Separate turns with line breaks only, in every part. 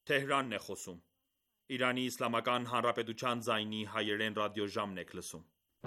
Իրանի Իսլամական Հանրապետության ձայնի հայերեն ռադիոժամն եք լսում: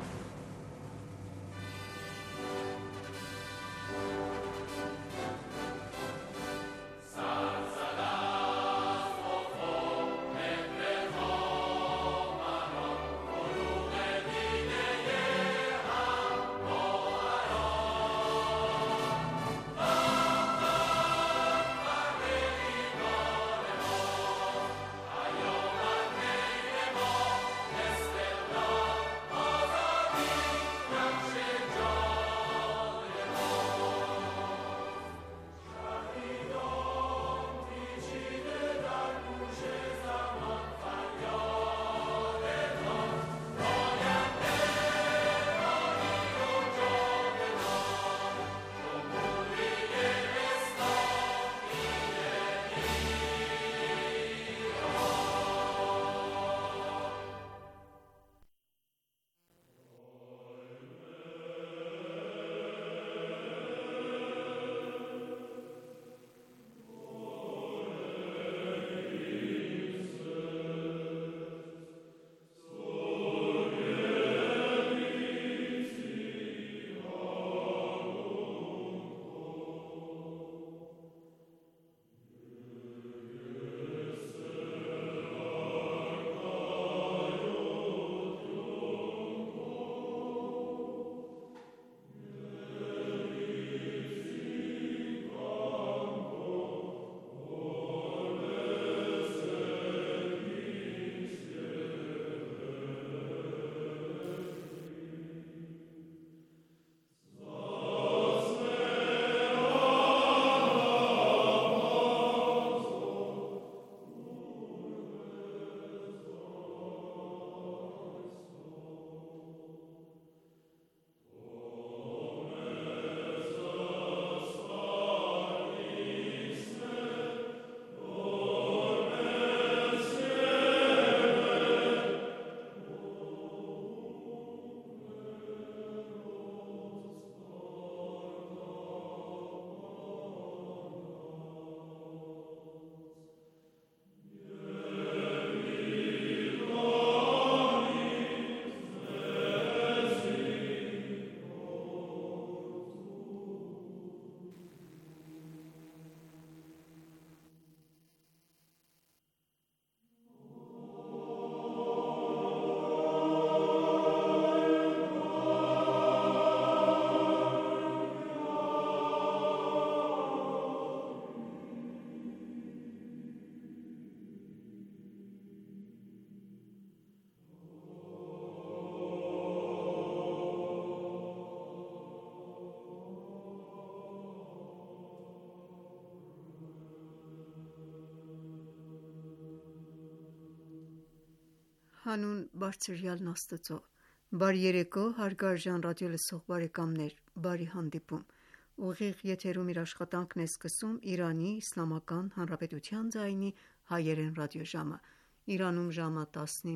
Հանուն բարձրյալն Աստծո: Բարի երեկո հարգարժան ռադիոլսող բարեկամներ: Բարի հանդիպում: Ուղիղ եթերում իր աշխատանքն է սկսում Իրանի Իսլամական Հանրապետության ձայնի հայերեն ռադիոժամը: Իրանում ժամը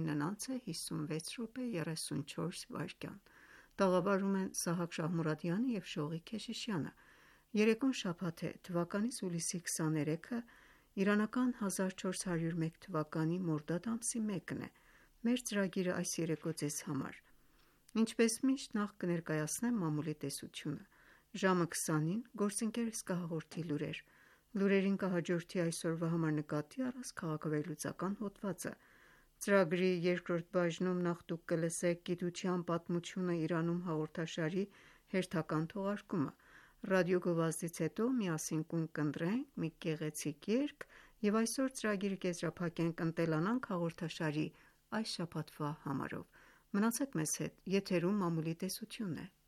19:56:34 տաղավարում են Սահակ Շահմուրադյանը և Շողիկ Քեշիշյանը: Երեկոն շաբաթ է, թվականի հուլիսի 23-ը, իրանական 1401 թվականի մորդադ ամսի 1-ն է: Մեր ծրագիրը այս երեկո ձեզ համար: Ինչպես միշտ, նախ կներկայացնեմ մամուլի տեսությունը: Ժամը 20-ին գործընկերս կհաղորդի լուրեր: Լուրերին կհաջորդի այսօրվա համար նկատի առած քաղաքավերլուծական հոդվածը: Ծրագրի երկրորդ բաժնում նախ դուք կլսեք «Գիտության պատմությունը Իրանում» հաղորդաշարի հերթական թողարկումը: Ռադիոգովազդից հետո միասին կընտրենք մի գեղեցիկ երգ և այսօր ծրագիրը կեզրափակենք «Ընտելանանք» հաղորդաշարի այս շաբաթվա համարով: Մնացեք մեզ հետ: Եթերում մամուլի տեսությունն է: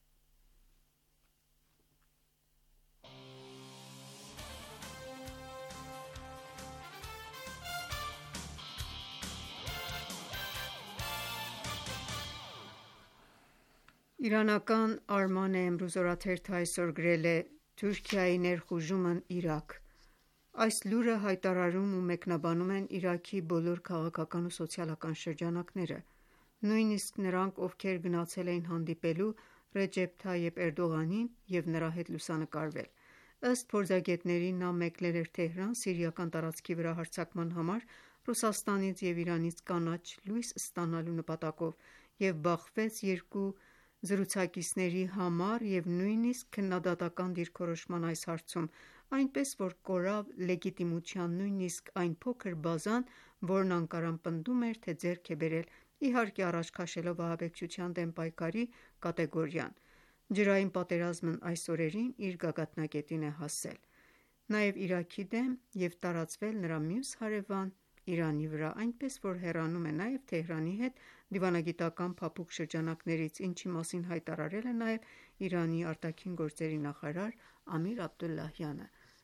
Իրանական Արմանե Էմրուզ օրաթերթը այսօր գրել է. «Թուրքիայի ներխուժումն Իրաք»: Այս լուրը հայտարարում ու մեկնաբանում են Իրաքի բոլոր քաղաքական ու սոցիալական շրջանակները: Նույնիսկ նրանք, ովքեր գնացել էին հանդիպելու Ռեջեփ Թայիփ Էրդողանին և նրա հետ լուսանկարվել: Ըստ փորձագետների, նա մեկնել էր Թեհրան սիրիական տարածքի վրա հարձակման համար Ռուսաստանից և Իրանից կանաչ լույս ստանալու նպատակով և բախվեց երկու զրուցակիցների համար և նույնիսկ քննադատական դիրքորոշման այս հարցում, այնպես որ կորավ լեգիտիմության նույնիսկ այն փոքր բազան, որն Անկարան պնդում էր, թե ձեռք է բերել, իհարկե առաջ քաշելով ահաբեկչության դեմ պայքարի կատեգորիան: Ջրային պատերազմն այս օրերին իր գագաթնակետին է հասել, նաև Իրաքի դեմ և տարածվել նրա մյուս հարևան Իրանի վրա, այնպես որ հեռանում է նաև Թեհրանի հետ դիվանագիտական փափուկ շրջանակներից, ինչի մասին հայտարարել է նաև Իրանի ԱԳ նախարար Ամիր Աբդոլլահյանը: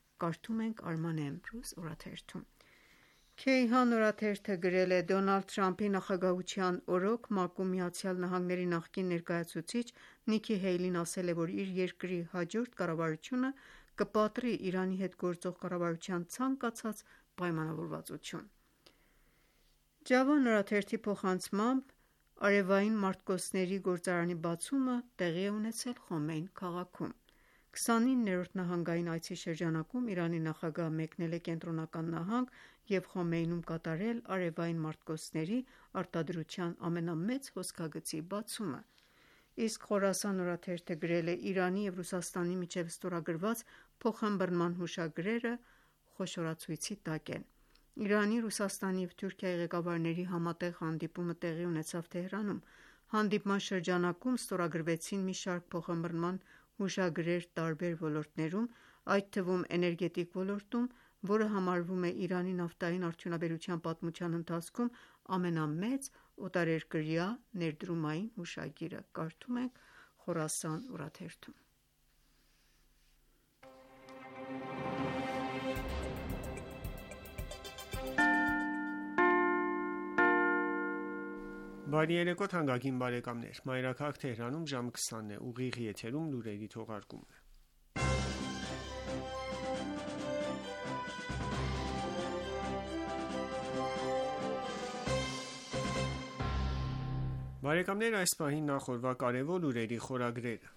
Քեյհան օրաթերթը գրել է. «Դոնալդ Թրամփի նախագահության օրոք ՄԱԿ-ում ԱՄՆ նախկին ներկայացուցիչ Նիքի Հեյլին ասել է, որ իր երկրի հաջորդ կառավարությունը կպատրի Իրանի հետ գործող կառավարության ցանկացած պայմանավորվածություն»: Ջավան օրաթերթի փոխանցմամբ արևային մարտկոցների գործարանի բացումը տեղի է ունեցել Խոմեյնի քաղաքում: 29-րդ նահանգային այցի շրջանակում Իրանի նախագահը մեկնել է Կենտրոնական նահանգ և Խոմեյնիում կատարել արևային մարտկոցների արտադրության ամենամեծ հոսքագծի բացումը: Իսկ Խորասան օրաթերթը գրել է. «Իրանի և Ռուսաստանի միջև ստորագրված փոխըմբռնման հուշագրերը խոշորացույցի տակ են»: Իրանի, Ռուսաստանի և Թուրքիայի ղեկավարների համատեղ հանդիպումը տեղի ունեցավ Թեհրանում: Հանդիպման շրջանակում ստորագրվեցին մի շարք փոխըմբռնման հուշագրեր տարբեր ոլորտներում, այդ թվում էներգետիկ ոլորտում, որը համարվում է Իրանի նավթային արդյունաբերության պատմության ընթացքում ամենամեծ օտարերկրյա ներդրումային հուշագիրը:
Բարի երեկո թանկագին բարեկամներ: Մայրաքաղաք Թեհրանում ժամը 20 է: Ուղիղ եթերում լուրերի թողարկումն է: Բարեկամներ այս պահին նախ օրվա կարևոր լուրերի խորագրերը: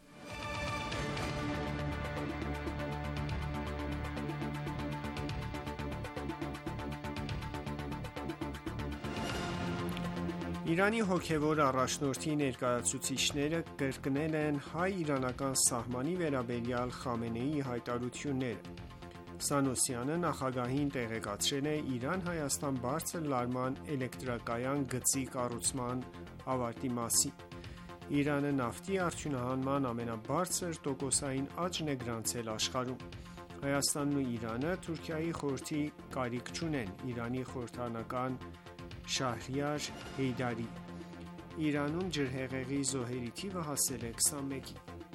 Իրանի հոգևոր առաջնորդի ներկայացուցիչները կրկնել են հայ-իրանական սահմանի վերաբերյալ Խամենեիի հայտարարությունները: Սանուսյանը նախագահին տեղեկացրել է Իրան-Հայաստան բարձր լարման էլեկտրակայան գծի կառուցման ավարտի մասին: Իրանը նավթի արդյունահանման ամենաբարձր տոկոսային աճն է գրանցել աշխարհում: Հայաստանն ու Իրանը Թուրքիայի խորհրդի կարիք չունեն: Իրանի խորհրդարանական Շահրյար Հեյդարի: Իրանում ջրհեղեղի զոհերի թիվը հասել է 21-ի: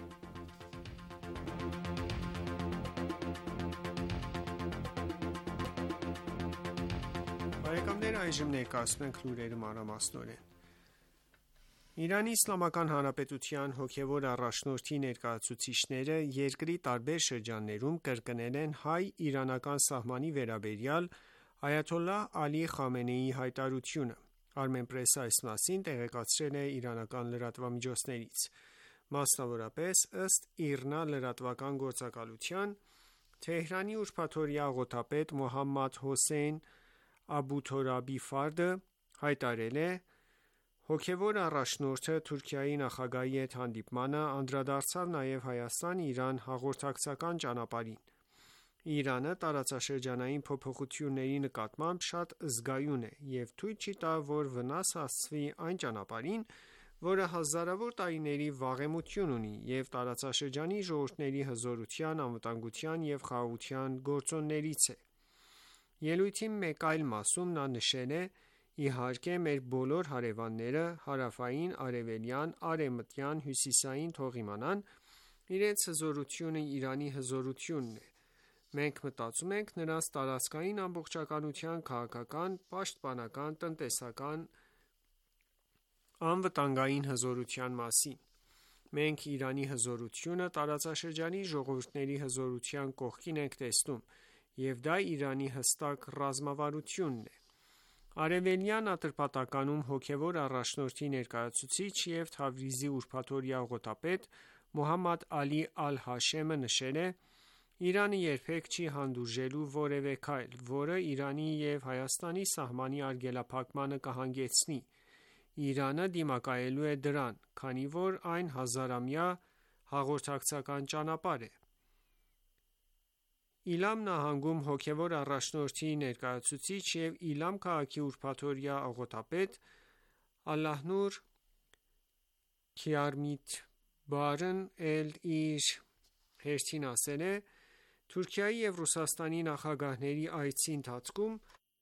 Այժմ ներկայացնում ենք լուրերը մանրամասնորեն: ԻԻՀ հոգևոր առաջնորդի ներկայացուցիչները երկրի տարբեր շրջաններում կրկնել են հայ-իրանական սահմանի վերաբերյալ Այաթոլլահ Ալի Խամենեիի հայտարարությունը: Armenpress-ը այս մասին տեղեկացրել է իրանական լրատվամիջոցներից: Մասնավորապես ըստ IRNA լրատվական գործակալության, Թեհրանի ուրբաթօրյա աղոթապետ Մոհամմադ Հոսեյն Աբութորաբի Ֆարդը հայտարարել է. «Հոգևոր առաջնորդը Թուրքիայի նախագահի հետ հանդիպմանը անդրադարձավ նաև Հայաստան-Իրան հաղորդակցական ճանապարհին: Իրանը տարածաշրջանային փոփոխությունների նկատմամբ շատ զգայուն է և թույլ չի տա, որ վնաս հասցվի այն ճանապարհին, որը հազարավոր տարիների վաղեմություն ունի և տարածաշրջանի ժողովուրդների հզորության, անվտանգության և խաղաղության գործոններից է»: Ելույթի մեկ այլ մասում նա նշել է. «Իհարկե մեր բոլոր հարևանները հարավային, արևելյան, արևմտյան, հյուսիսային թող իմանան իրենց հզորությունն Իրանի հզորությունն է: Մենք մտածում ենք նրանց տարածքային ամբողջականության, քաղաքական, պաշտպանական, տնտեսական, անվտանգային հզորության մասին: Մենք Իրանի հզորությունը տարածաշրջանի ժողովուրդների հզորության կողքին ենք տեսնում և դա Իրանի հստակ ռազմավարությունն է»: Արևելյան Ատրպատականում հոգևոր առաջնորդի ներկայացուցիչ և Թավրիզի ուրբաթօրյա աղոթապետ Մոհամմադ Ալի Ալ-Հաշեմը նշել է. Իրանը երբեք չի հանդուրժելու որևէ քայլ, որը Իրանի և Հայաստանի սահմանի արգելափակմանը կհանգեցնի: Իրանը դիմակայելու է դրան, քանի որ այն հազարամյա հաղորդակցական ճանապարհ է: Իլամ նահանգում հոգևոր առաջնորդի ներկայացուցիչ և Իլամ քաղաքի ուրբաթօրյա աղոթապետ Ալլահնուր Քյարմիթբարն էլ իր հերթին ասել է. Թուրքիայի և Ռուսաստանի նախագահների այցի ընթացքում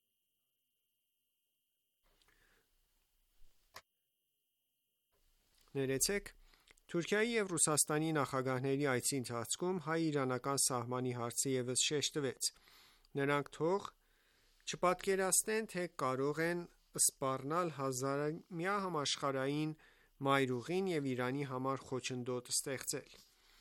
հայ-իրանական սահմանի հարցը ևս շեշտվեց: Նրանք թող չպատկերացնեն, թե կարող են սպառնալ հազարամյա համաշխարհային մայրուղին և Իրանի համար խոչընդոտ ստեղծել: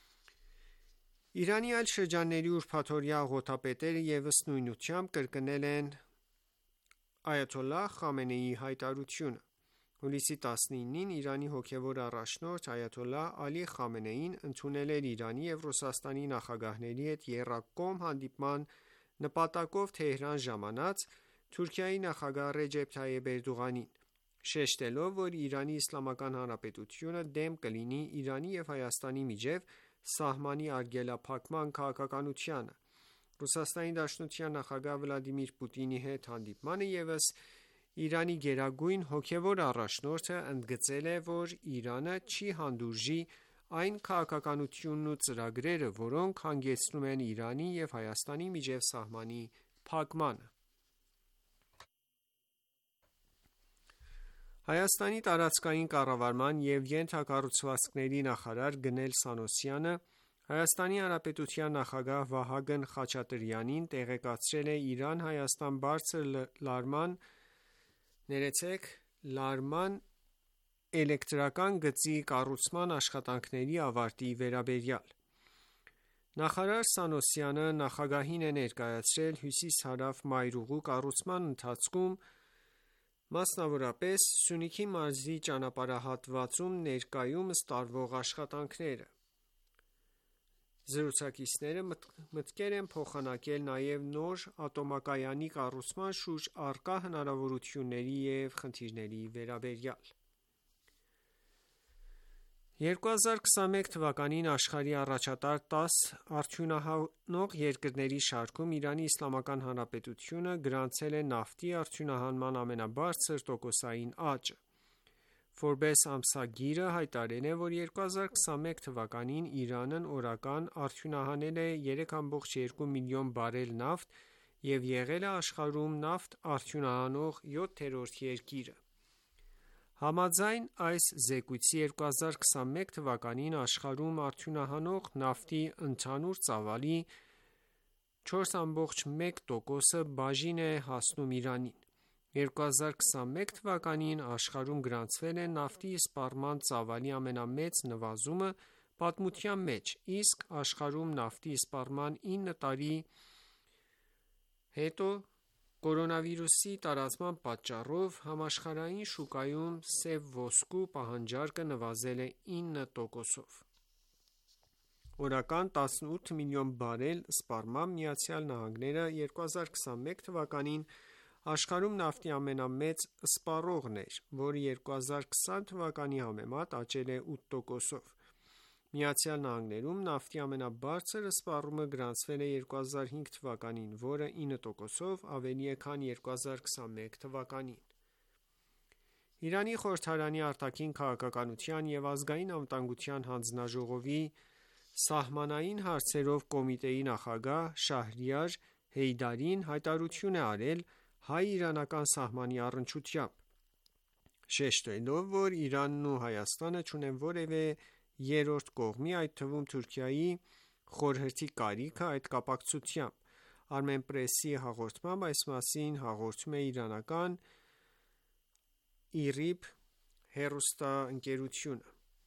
Իրանի այլ շրջանների ուրբաթօրյա աղոթապետերը ևս նույնությամբ կրկնել են այաթոլլահ Խամենեիի հայտարարությունը: Հուլիսի 19-ին Իրանի հոգևոր առաջնորդ այաթոլլահ Ալի Խամենեին ընդունել էր Իրանի և Ռուսաստանի նախագահների հետ եռակողմ հանդիպման նպատակով Թեհրան ժամանած Թուրքիայի նախագահ Ռեջեփ Թայիփ Էրդողանին, շեշտելով, որ Իրանի Իսլամական Հանրապետությունը դեմ կլինի Իրանի և Հայաստանի միջև սահմանի արգելափակման քաղաքականությանը: ՌԴ նախագահ Վլադիմիր Պուտինի հետ հանդիպմանը ևս Իրանի գերագույն հոգևոր առաջնորդը ընդգծել է, որ Իրանը չի հանդուրժի այն քաղաքականությունն ու ծրագրերը, որոնք հանգեցնում են Իրանի և Հայաստանի միջև սահմանի փակմանը: Հայաստանի տարածքային կառավարման և ենթակառուցվածքների նախարար Գնել Սանոսյանը ՀՀ նախագահ Վահագն Խաչատրյանին տեղեկացրել է Իրան-Հայաստան բարձր լարման էլեկտրական գծի կառուցման աշխատանքների ավարտի վերաբերյալ: Նախարար Սանոսյանը նախագահին է ներկայացրել հյուսիս-հարավ մայրուղու կառուցման ընթացքում մասնավորապես Սյունիքի մարզի ճանապարհահատվածում ներկայումս տարվող աշխատանքները: Զրուցակիցները մտքեր են փոխանակել նաև նոր ատոմակայանի կառուցման շուրջ առկա հնարավորությունների և խնդիրների վերաբերյալ: 2021 թվականին աշխարհի առաջատար 10 արդյունահանող երկրների շարքում ԻԻՀ-ն գրանցել է նավթի արդյունահանման ամենաբարձր տոկոսային աճը: Forbes ամսագիրը հայտարարել է, որ 2021 թվականին Իրանն օրական արդյունահանել է 3,2 միլիոն բարել նավթ և եղել է աշխարհում նավթ արդյունահանող 7-րդ երկիրը: Համաձայն այս զեկույցի 2021 թվականին աշխարհում արդյունահանվող նավթի ընդհանուր ծավալի 4,1%-ը բաժին է հասնում Իրանին: 2021 թվականին աշխարհում գրանցվել է նավթի սպառման ծավալի ամենամեծ նվազումը պատմության մեջ, իսկ աշխարհում նավթի սպառման 9 տարի հետո կորոնավիրուսի տարածման պատճառով համաշխարհային շուկայում սև ոսկու պահանջարկը նվազել է 9%-ով: Օրական 18 միլիոն բարել սպառմամբ ԱՄՆ-ն 2021 թվականին աշխարհում նավթի ամենամեծ սպառողն էր, որը 2020 թվականի համեմատ աճել է 8%-ով: ԱՄՆ-ում նավթի ամենաբարձր սպառումը գրանցվել է 2005 թվականին, որը 9%-ով ավելի է, քան 2021 թվականին: Իրանի խորհրդարանի արտաքին քաղաքականության և ազգային անվտանգության հանձնաժողովի սահմանային հարցերով կոմիտեի նախագահ Շահրիար Հեյդարին հայտարարություն է արել հայ-իրանական սահմանի առնչությամբ, շեշտելով, որ Իրանն ու Հայաստանը չունեն որևէ երրորդ կողմի, այդ թվում Թուրքիայի խորհրդի կարիք այդ կապակցությամբ: Armenpress-ի հաղորդմամբ այս մասին հաղորդում է իրանական IRIB հեռուստաընկերությունը: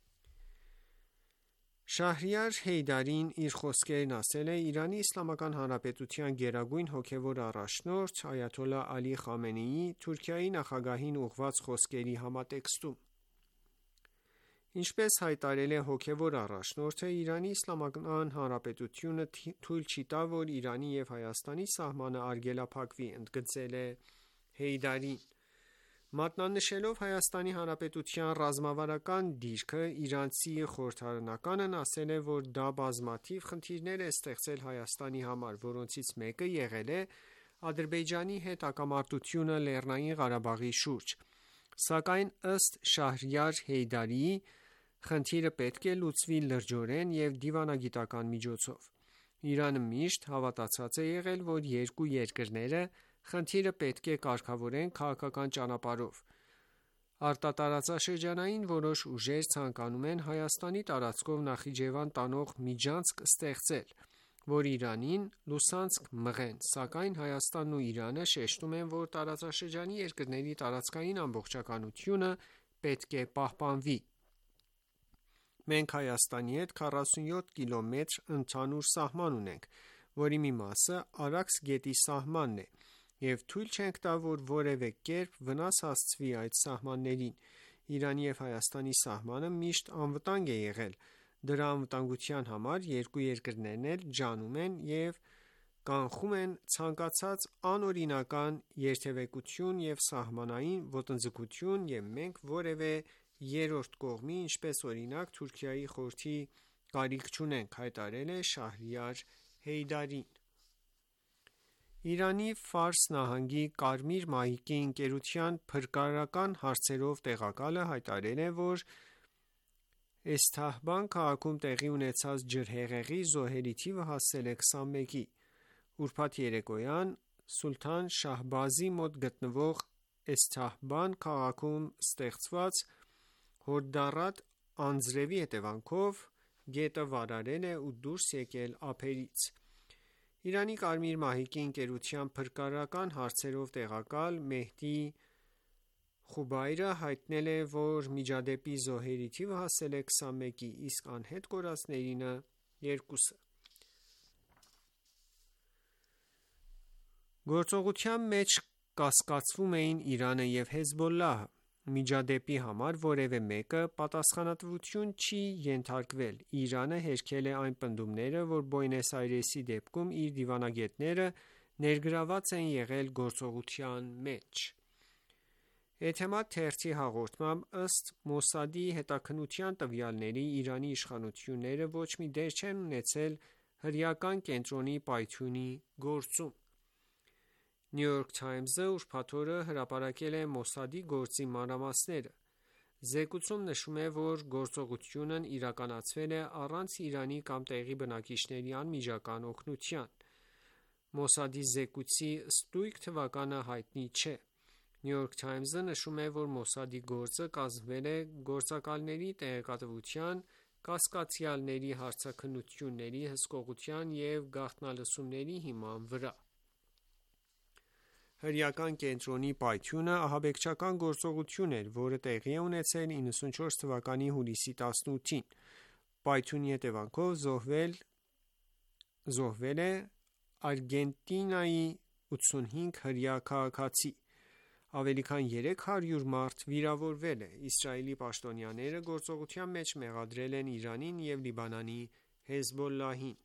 Շահրիար Հեյդարին իր խոսքերն ասել է ԻԻՀ գերագույն հոգևոր առաջնորդ այաթոլլահ Ալի Խամենեիի Թուրքիայի նախագահին ուղղված խոսքերի համատեքստում: Ինչպես հայտարարել է հոգևոր առաջնորդը, Իրանի Իսլամական Հանրապետությունը թույլ չի տա, որ Իրանի և Հայաստանի սահմանը արգելափակվի, ընդգծել է Հեյդարին: Մատնանշելով Հայաստանի Հանրապետության ռազմավարական դիրքը, իրանցի խորհրդարանականն ասել է, որ դա բազմաթիվ խնդիրներ է ստեղծել Հայաստանի համար, որոնցից մեկը եղել է Ադրբեջանի հետ հակամարտությունը Լեռնային Ղարաբաղի շուրջ: Սակայն ըստ Շահրյար Հեյդարիի, խնդիրը պետք է լուծվի լրջորեն և դիվանագիտական միջոցով: Իրանը միշտ հավատացած է եղել, որ երկու երկրները խնդիրը պետք է կարգավորեն քաղաքական ճանապարհով: Արտատարածաշրջանային որոշ ուժեր ցանկանում են Հայաստանի տարածքով Նախիջևան տանող միջանցք ստեղծել, որ Իրանին լուսանցք մղեն, սակայն Հայաստանն ու Իրանը շեշտում են, որ տարածաշրջանի երկրների տարածքային ամբողջականությունը պետք է պահպանվի: Մենք Հայաստանի հետ 47 կիլոմետր ընդհանուր սահման ունենք, որի մի մասը Արաքս գետի սահմանն է և թույլ չենք տա, որ որևէ կերպ վնաս հասցվի այդ սահմաններին: Իրանի և Հայաստանի սահմանը միշտ անվտանգ է եղել: Դրա անվտանգության համար երկու երկրներն էլ ջանում են և կանխում են ցանկացած անօրինական երթևեկություն և սահմանային ոտնձգություն և մենք որևէ երրորդ կողմի, ինչպես օրինակ Թուրքիայի խորհրդի կարիք չունենք, հայտարարել է Շահրյար Հեյդարին: Իրանի Ֆարս նահանգի Կարմիր մահիկի ընկերության փրկարարական հարցերով տեղակալը հայտարարել է, որ Էսթահբան քաղաքում տեղի ունեցած ջրհեղեղի զոհերի թիվը հասել է 21-ի: Ուրբաթ երեկոյան Սուլթան Շահբազի մոտ գտնվող Էսթահբան քաղաքում ստեղծված Հորդառատ անձրևի հետևանքով գետը վարարել է ու դուրս եկել ափերից: Իրանի Կարմիր մահիկի ընկերության փրկարարական հարցերով տեղակալ Մեհդի Խուբայրը հայտնել է, որ միջադեպի զոհերի թիվը հասել է 21-ի, իսկ անհետ կորածները 2-ը: Գործողության մեջ կասկածվում էին Իրանը և Հեզբոլլահը: Միջադեպի համար որևէ մեկը պատասխանատվություն չի ենթարկվել: Իրանը հերքել է այն պնդումները, որ Բոյնես Այրեսի դեպքում իր դիվանագետները ներգրավված են եղել գործողության մեջ: Էթեմադ թերթի հաղորդմամբ, ըստ Մոսադի հետաքննության տվյալների, Իրանի իշխանությունները ոչ մի դեր չեն ունեցել հրեական կենտրոնի պայթյունի գործում: New York Times-ը ուրբաթ օրը հրապարակել է Մոսադի գործի մանրամասները: Զեկույցում նշվում է, որ գործողությունն իրականացվել է առանց Իրանի կամ տեղի բնակիչների անմիջական օգնության: Մոսադի զեկույցի ստույգ թվականը հայտնի չէ: New York Times-ը նշում է, որ Մոսադի գործը կազմվել է գործակալների տեղեկատվության, կասկածյալների հարցաքննությունների, հսկողության և գաղտնալսումների հիման վրա: Հրեական կենտրոնի պայթյունը ահաբեկչական գործողություն էր, որը տեղի է ունեցել 1994 թվականի հուլիսի 18-ին: Պայթյունի հետևանքով զոհվել է Արգենտինայի 85 հրեա քաղաքացի: Ավելի քան 300 մարդ վիրավորվել է: Իսրայելի պաշտոնյաները գործողության մեջ մեղադրել են Իրանին և Լիբանանի Հեզբոլլահին: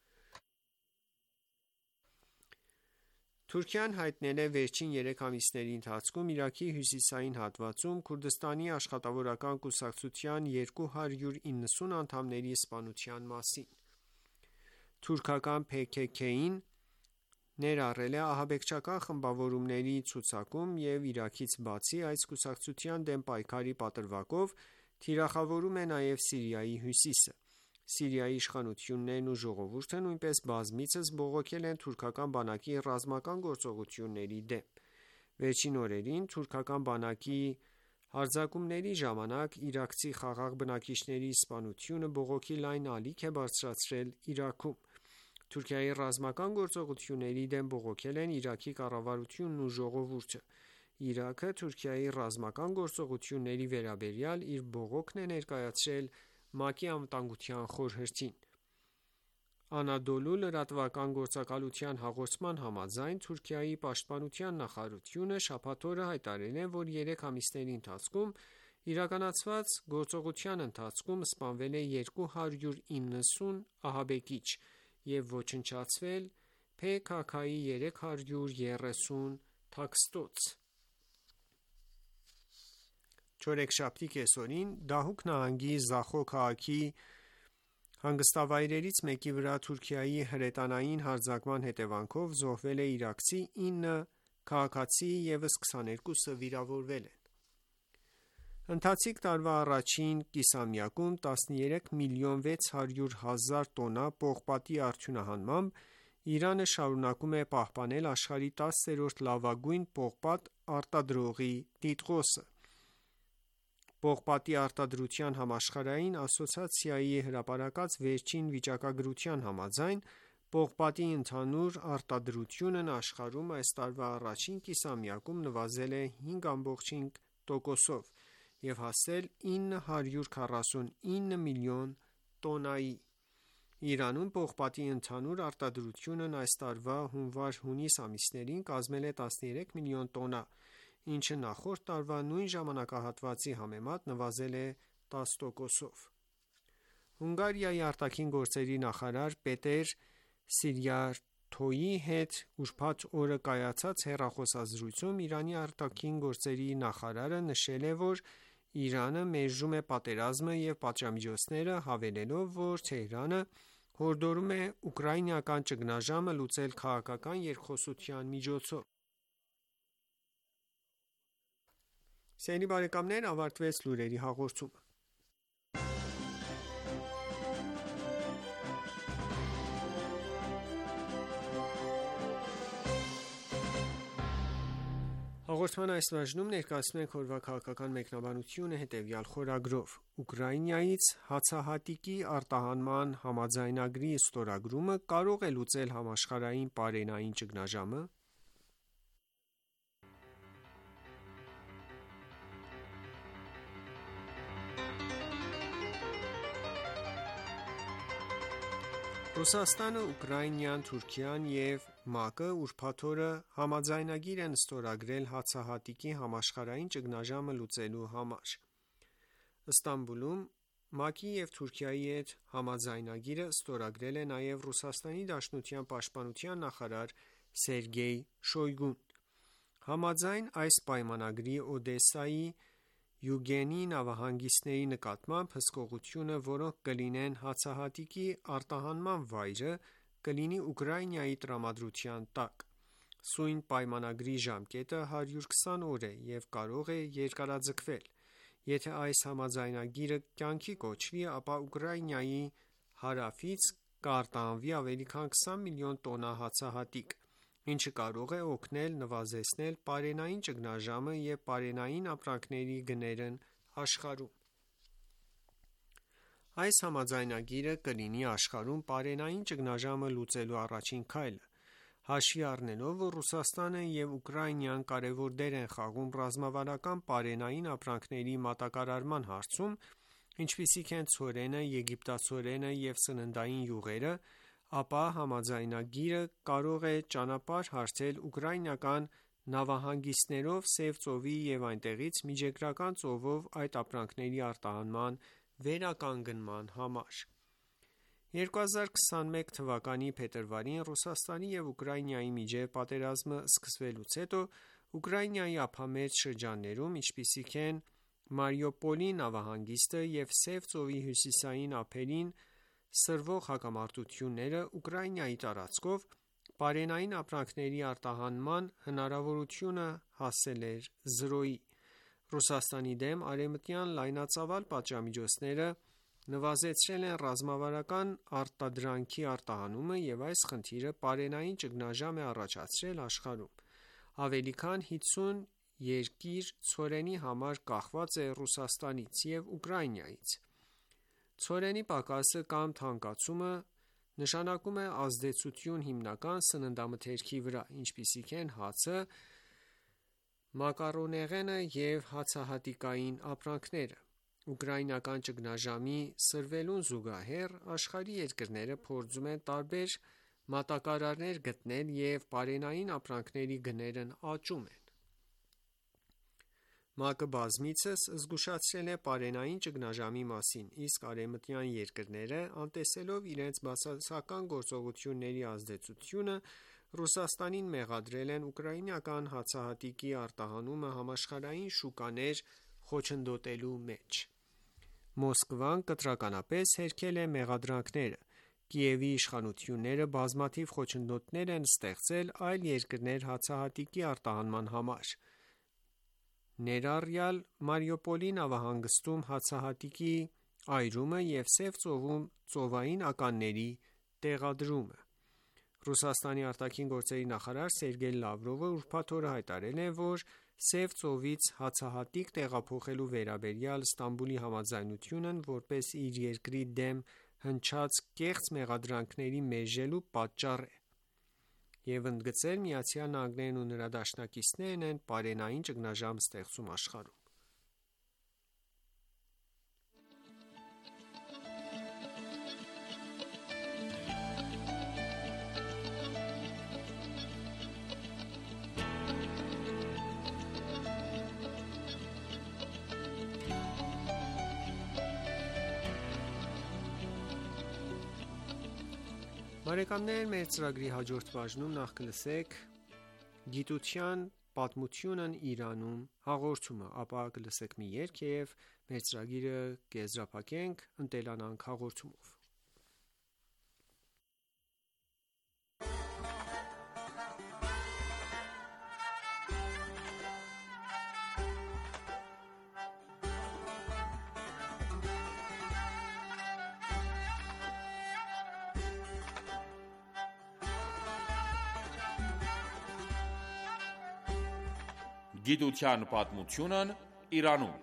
Թուրքիան հայտնել է վերջին 3 ամիսների ընթացքում Իրաքի հյուսիսային հատվածում Քուրդստանի աշխատավորական կուսակցության 290 անդամների սպանության մասին: Թուրքական PKK-ն ներառել է ահաբեկչական խմբավորումների ցուցակում և Իրաքից բացի, այս կուսակցության դեմ պայքարի պատրվակով թիրախավորում է նաև Սիրիայի հյուսիսը: Սիրիայի իշխանություններն ու ժողովուրդը նույնպես բազմիցս բողոքել են թուրքական բանակի ռազմական գործողությունների դեմ: Վերջին օրերին թուրքական բանակի հարձակումների ժամանակ իրաքցի խաղաղ բնակիչների սպանությունը բողոքի լայն ալիք է բարձրացրել Իրաքում: Թուրքիայի ռազմական գործողությունների դեմ բողոքել են Իրաքի կառավարությունն ու ժողովուրդը: Իրաքը Թուրքիայի ռազմական գործողությունների վերաբերյալ իր բողոքն է ներկայացրել ՄԱԿ-ի Անվտանգության խորհրդին: Անադոլու լրատվական գործակալության հաղորդման համաձայն, Թուրքիայի պաշտպանության նախարարությունը շաբաթ օրը հայտարարել է, որ 3 ամիսների ընթացքում Իրականացված գործողության ընթացքում սպանվել է 290 ահաբեկիչ և ոչնչացվել PKK-ի 330 թաքստոց։ Չորեքշաբթի կեսօրին Դահուկ նահանգի Զախո քաղաքի հանգստավայրերից մեկի վրա Թուրքիայի հրետանային հարձակման հետևանքով զոհվել է իրաքցի, 9 քաղաքացի ևս 22-ը վիրավորվել են։ Ընթացիկ տարվա առաջին կիսամյակում 13 միլիոն 600 հազար տոննա պողպատի արդյունահանմամբ Իրանը շարունակում է պահպանել աշխարհի 10-րդ լավագույն պողպատ արտադրողի տիտղոսը։ Պողպատի արտադրության համաշխարհային ասոցիացիայի հրապարակած վերջին վիճակագրության համաձայն պողպատի ընդհանուր արտադրությունն աշխարհում այս տարվա առաջին կիսամյակում նվազել է 5.5%-ով և հասել 949 միլիոն տոննայի։ Իրանում պողպատի ընդհանուր արտադրությունն այս տարվա հունվար-հունիս ամիսներին կազմել է 13 միլիոն տոննա, ինչը նախորդ տարվա նույն ժամանակահատվածի համեմատ նվազել է 10%-ով։ Հունգարիայի արտաքին գործերի նախարար Պետեր Սիրիարթոյի հետ ուրբաթ օրը կայացած հեռախոսազրույցում Իրանի արտաքին գործերի նախարարը նշել է, որ Իրանը մերժում է պատերազմը և պատժամիջոցները, հավելելով, որ Թեհրանը հորդորում է ուկրաինական ճգնաժամը լուծել քաղաքական երկխոսության միջոցով։ Ավարտվեց լուրերի հաղորդումը։ Հաղորդման այս բաժնում ներկայացնում ենք օրվա քաղաքական մեկնաբանությունը հետևյալ խորագրով. Ուկրաինայից հացահատիկի արտահանման համաձայնագրի ստորագրումը կարո՞ղ է լուծել համաշխարհային պարենային ճգնաժամը։ Ռուսաստանը, Ուկրաինան, Թուրքիան և ՄԱԿ-ը ուրբաթ օրը համաձայնագիր են ստորագրել հացահատիկի համաշխարհային ճգնաժամը լուծելու համար։ Ստամբուլում ՄԱԿ-ի և Թուրքիայի հետ համաձայնագիրը ստորագրել է նաև Ռուսաստանի Դաշնության պաշտպանության նախարար Սերգեյ Շոյգուն։ Համաձայն այս պայմանագրի Օդեսայի, Յուգենի նավահանգիստների նկատմամբ հսկողությունը, որոնք կլինեն հացահատիկի արտահանման վայրը, կլինի Ուկրաինայի տրամադրության տակ։ Սույն պայմանագրի ժամկետը 120 օր է և կարող է երկարաձգվել։ Եթե այս համաձայնագիրը կյանքի կոչվի, ապա Ուկրաինայի հարավից կարտահանվի ավելի քան 20 միլիոն տոննա հացահատիկ, ինչը կարող է օգնել նվազեցնել պարենային ճգնաժամը և պարենային ապրանքների գներն աշխարհում։ Այս համաձայնագիրը կլինի աշխարհում պարենային ճգնաժամը լուծելու առաջին քայլը։ Հաշվի առնելով, որ Ռուսաստանը և Ուկրաինան կարևոր դեր են խաղում ռազմավարական պարենային ապրանքների մատակարարման հարցում, ինչպիսիք են ցորենը, եգիպտացորենը և սննդային յուղերը, ապա համաձայնագիրը կարող է ճանապարհ հարթել ուկրաինական նավահանգիստներով Սև ծովի և այնտեղից Միջերկրական ծովով այդ ապրանքների արտահանման վերականգնման համար։ 2021 թվականի փետրվարին Ռուսաստանի և Ուկրաինայի միջև պատերազմը սկսվելուց հետո Ուկրաինայի ափամերձ շրջաններում, ինչպիսիք են Մարիուպոլի նավահանգիստը և Սև ծովի հյուսիսային ափերին սրվող հակամարտությունները, Ուկրաինայի տարածքով պարենային ապրանքների արտահանման հնարավորությունը հասել էր զրոյի։ Ռուսաստանի դեմ արևմտյան լայնածավալ պատժամիջոցները նվազեցրել են ռազմավարական արտադրանքի արտահանումը և այս խնդիրը պարենային ճգնաժամ է առաջացրել աշխարհում։ Ավելի քան 50 երկիր ցորենի համար կախված է Ռուսաստանից և Ուկրաինայից։ Ցորենի պակասը կամ թանկացումը նշանակում է ազդեցություն հիմնական սննդամթերքի վրա, ինչպիսիք են հացը, մակարոնեղենը և հացահատիկային ապրանքները։ Ուկրաինական ճգնաժամի սրվելուն զուգահեռ աշխարհի երկրները փորձում են տարբեր մատակարարներ գտնել և պարենային ապրանքների գներն աճում են։ ՄԱԿ-ը բազմիցս զգուշացրել է պարենային ճգնաժամի մասին, իսկ արևմտյան երկրները, անտեսելով իրենց բացասական գործողությունների ազդեցությունը, Ռուսաստանին մեղադրել են ուկրաինական հացահատիկի արտահանումը համաշխարհային շուկաներ խոչընդոտելու մեջ։ Մոսկվան կտրականապես հերքել է մեղադրանքները։ Կիևի իշխանությունները բազմաթիվ խոչընդոտներ են ստեղծել այլ երկրներ հացահատիկի արտահանման համար, ներառյալ Մարիուպոլի նավահանգստում հացահատիկի այրումը և Սև ծովում ծովային ականների տեղադրումը։ Ռուսաստանի արտաքին գործերի նախարար Սերգեյ Լավրովը ուրբաթ օրը հայտարարել է, որ Սև ծովից հացահատիկ տեղափոխելու վերաբերյալ Ստամբուլի համաձայնությունն որպես իր երկրի դեմ հնչած կեղծ մեղադրանքների մերժելու պատճառ է և ընդգծել ԱՄՆ-ն ու նրա դաշնակիցներն են պարենային ճգնաժամ ստեղծում աշխարհում։ Բարեկամներ, մեր ծրագրի հաջորդ բաժնում նախ կլսեք «Գիտության պատմությունն Իրանում» հաղորդումը, ապա կլսեք մի երգ և մեր ծրագիրը կեզրափակենք «Ընտելանանք» հաղորդումով։
Գիտության պատմությունն Իրանում։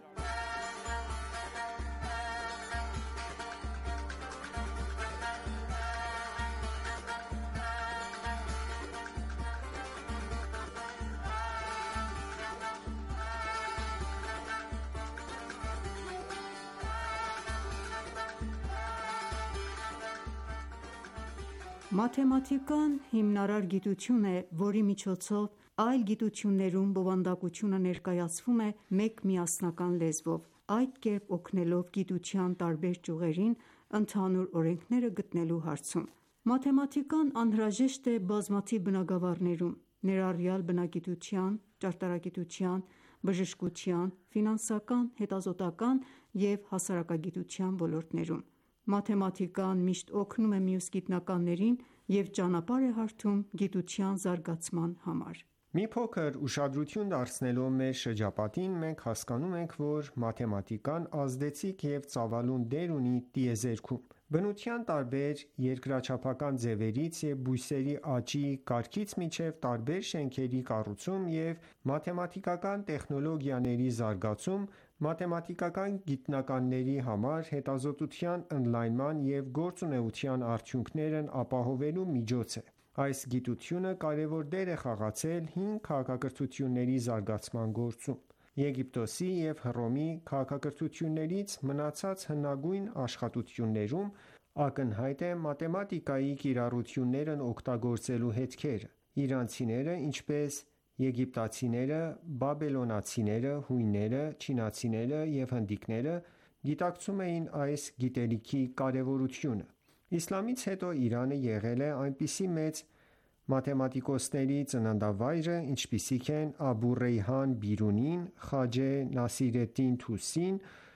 Մաթեմատիկան հիմնարար գիտություն է, որի միջոցով այլ գիտություններում բովանդակությունը ներկայացվում է մեկ միասնական լեզվով, այդ կերպ օգնելով գիտության տարբեր ճյուղերին ընդհանուր օրենքները գտնելու հարցում։ Մաթեմատիկան անհրաժեշտ է բազմաթիվ բնագավառներում, ներառյալ բնագիտության, ճարտարագիտության, բժշկության, ֆինանսական, հետազոտական և հասարակագիտության ոլորտներում։ Մաթեմատիկան միշտ օգնում է մյուս գիտնականներին և ճանապարհ է հարթում գիտության զարգացման համար։
Մի փոքր ուշադրություն դարձնելով մեր շրջապատին, մենք հասկանում ենք, որ մաթեմատիկան ազդեցիկ և ծավալուն դեր ունի տիեզերքում։ Բնության տարբեր երկրաչափական ձևերից և բույսերի աճի կարգից մինչև տարբեր շենքերի կառուցում և մաթեմատիկական տեխնոլոգիաների զարգացում մաթեմատիկական գիտնականների համար հետազոտության ընդլայնման և գործունեության արդյունքներն ապահովելու միջոց է։ Այս գիտությունը կարևոր դեր է խաղացել հին քաղաքակրթությունների զարգացման գործում։ Եգիպտոսի և Հռոմի քաղաքակրթություններից մնացած հնագույն աշխատություններում ակնհայտ է մաթեմատիկայի կիրառություններն օգտագործելու հետքերը։ Իրանցիները, ինչպես եգիպտացիները, բաբելոնացիները, հույնները, չինացիները և հնդիկները գիտակցում էին այս գիտելիքի կարևորությունը։ Իսլամից հետո Իրանը եղել է այնպիսի մեծ մաթեմատիկոսների ծննդավայրը, ինչպիսիք են Աբու Ռեյհան Բիրունին, Խաջե Նասիրեդդին Թուսին,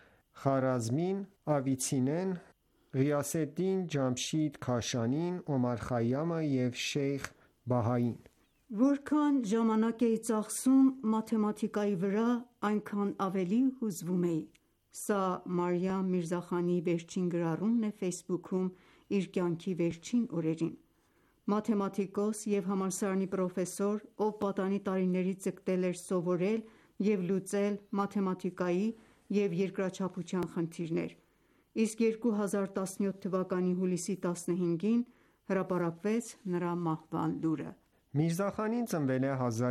Խարազմին, Ավիցեննան, Ղիյասեդդին Ջամշիդ Քաշանին, Օմար Խայամը և Շեյխ Բահաին։
Որքան ժամանակ էի ծախսում մաթեմատիկայի վրա, այնքան ավելի հուզվում էի։ Սա Մարիամ Միրզախանիի վերջին գրառումն է Facebook-ում իր կյանքի վերջին օրերին։ Մաթեմատիկոս և համալսարանի պրոֆեսոր, ով պատանի տարիներից ձգտել էր սովորել և լուծել մաթեմատիկայի և երկրաչափության խնդիրներ, իսկ 2017 թվականի հուլիսի 15-ին հրապարակվեց նրա մահվան լուրը։
Միրզախանին ծնվել է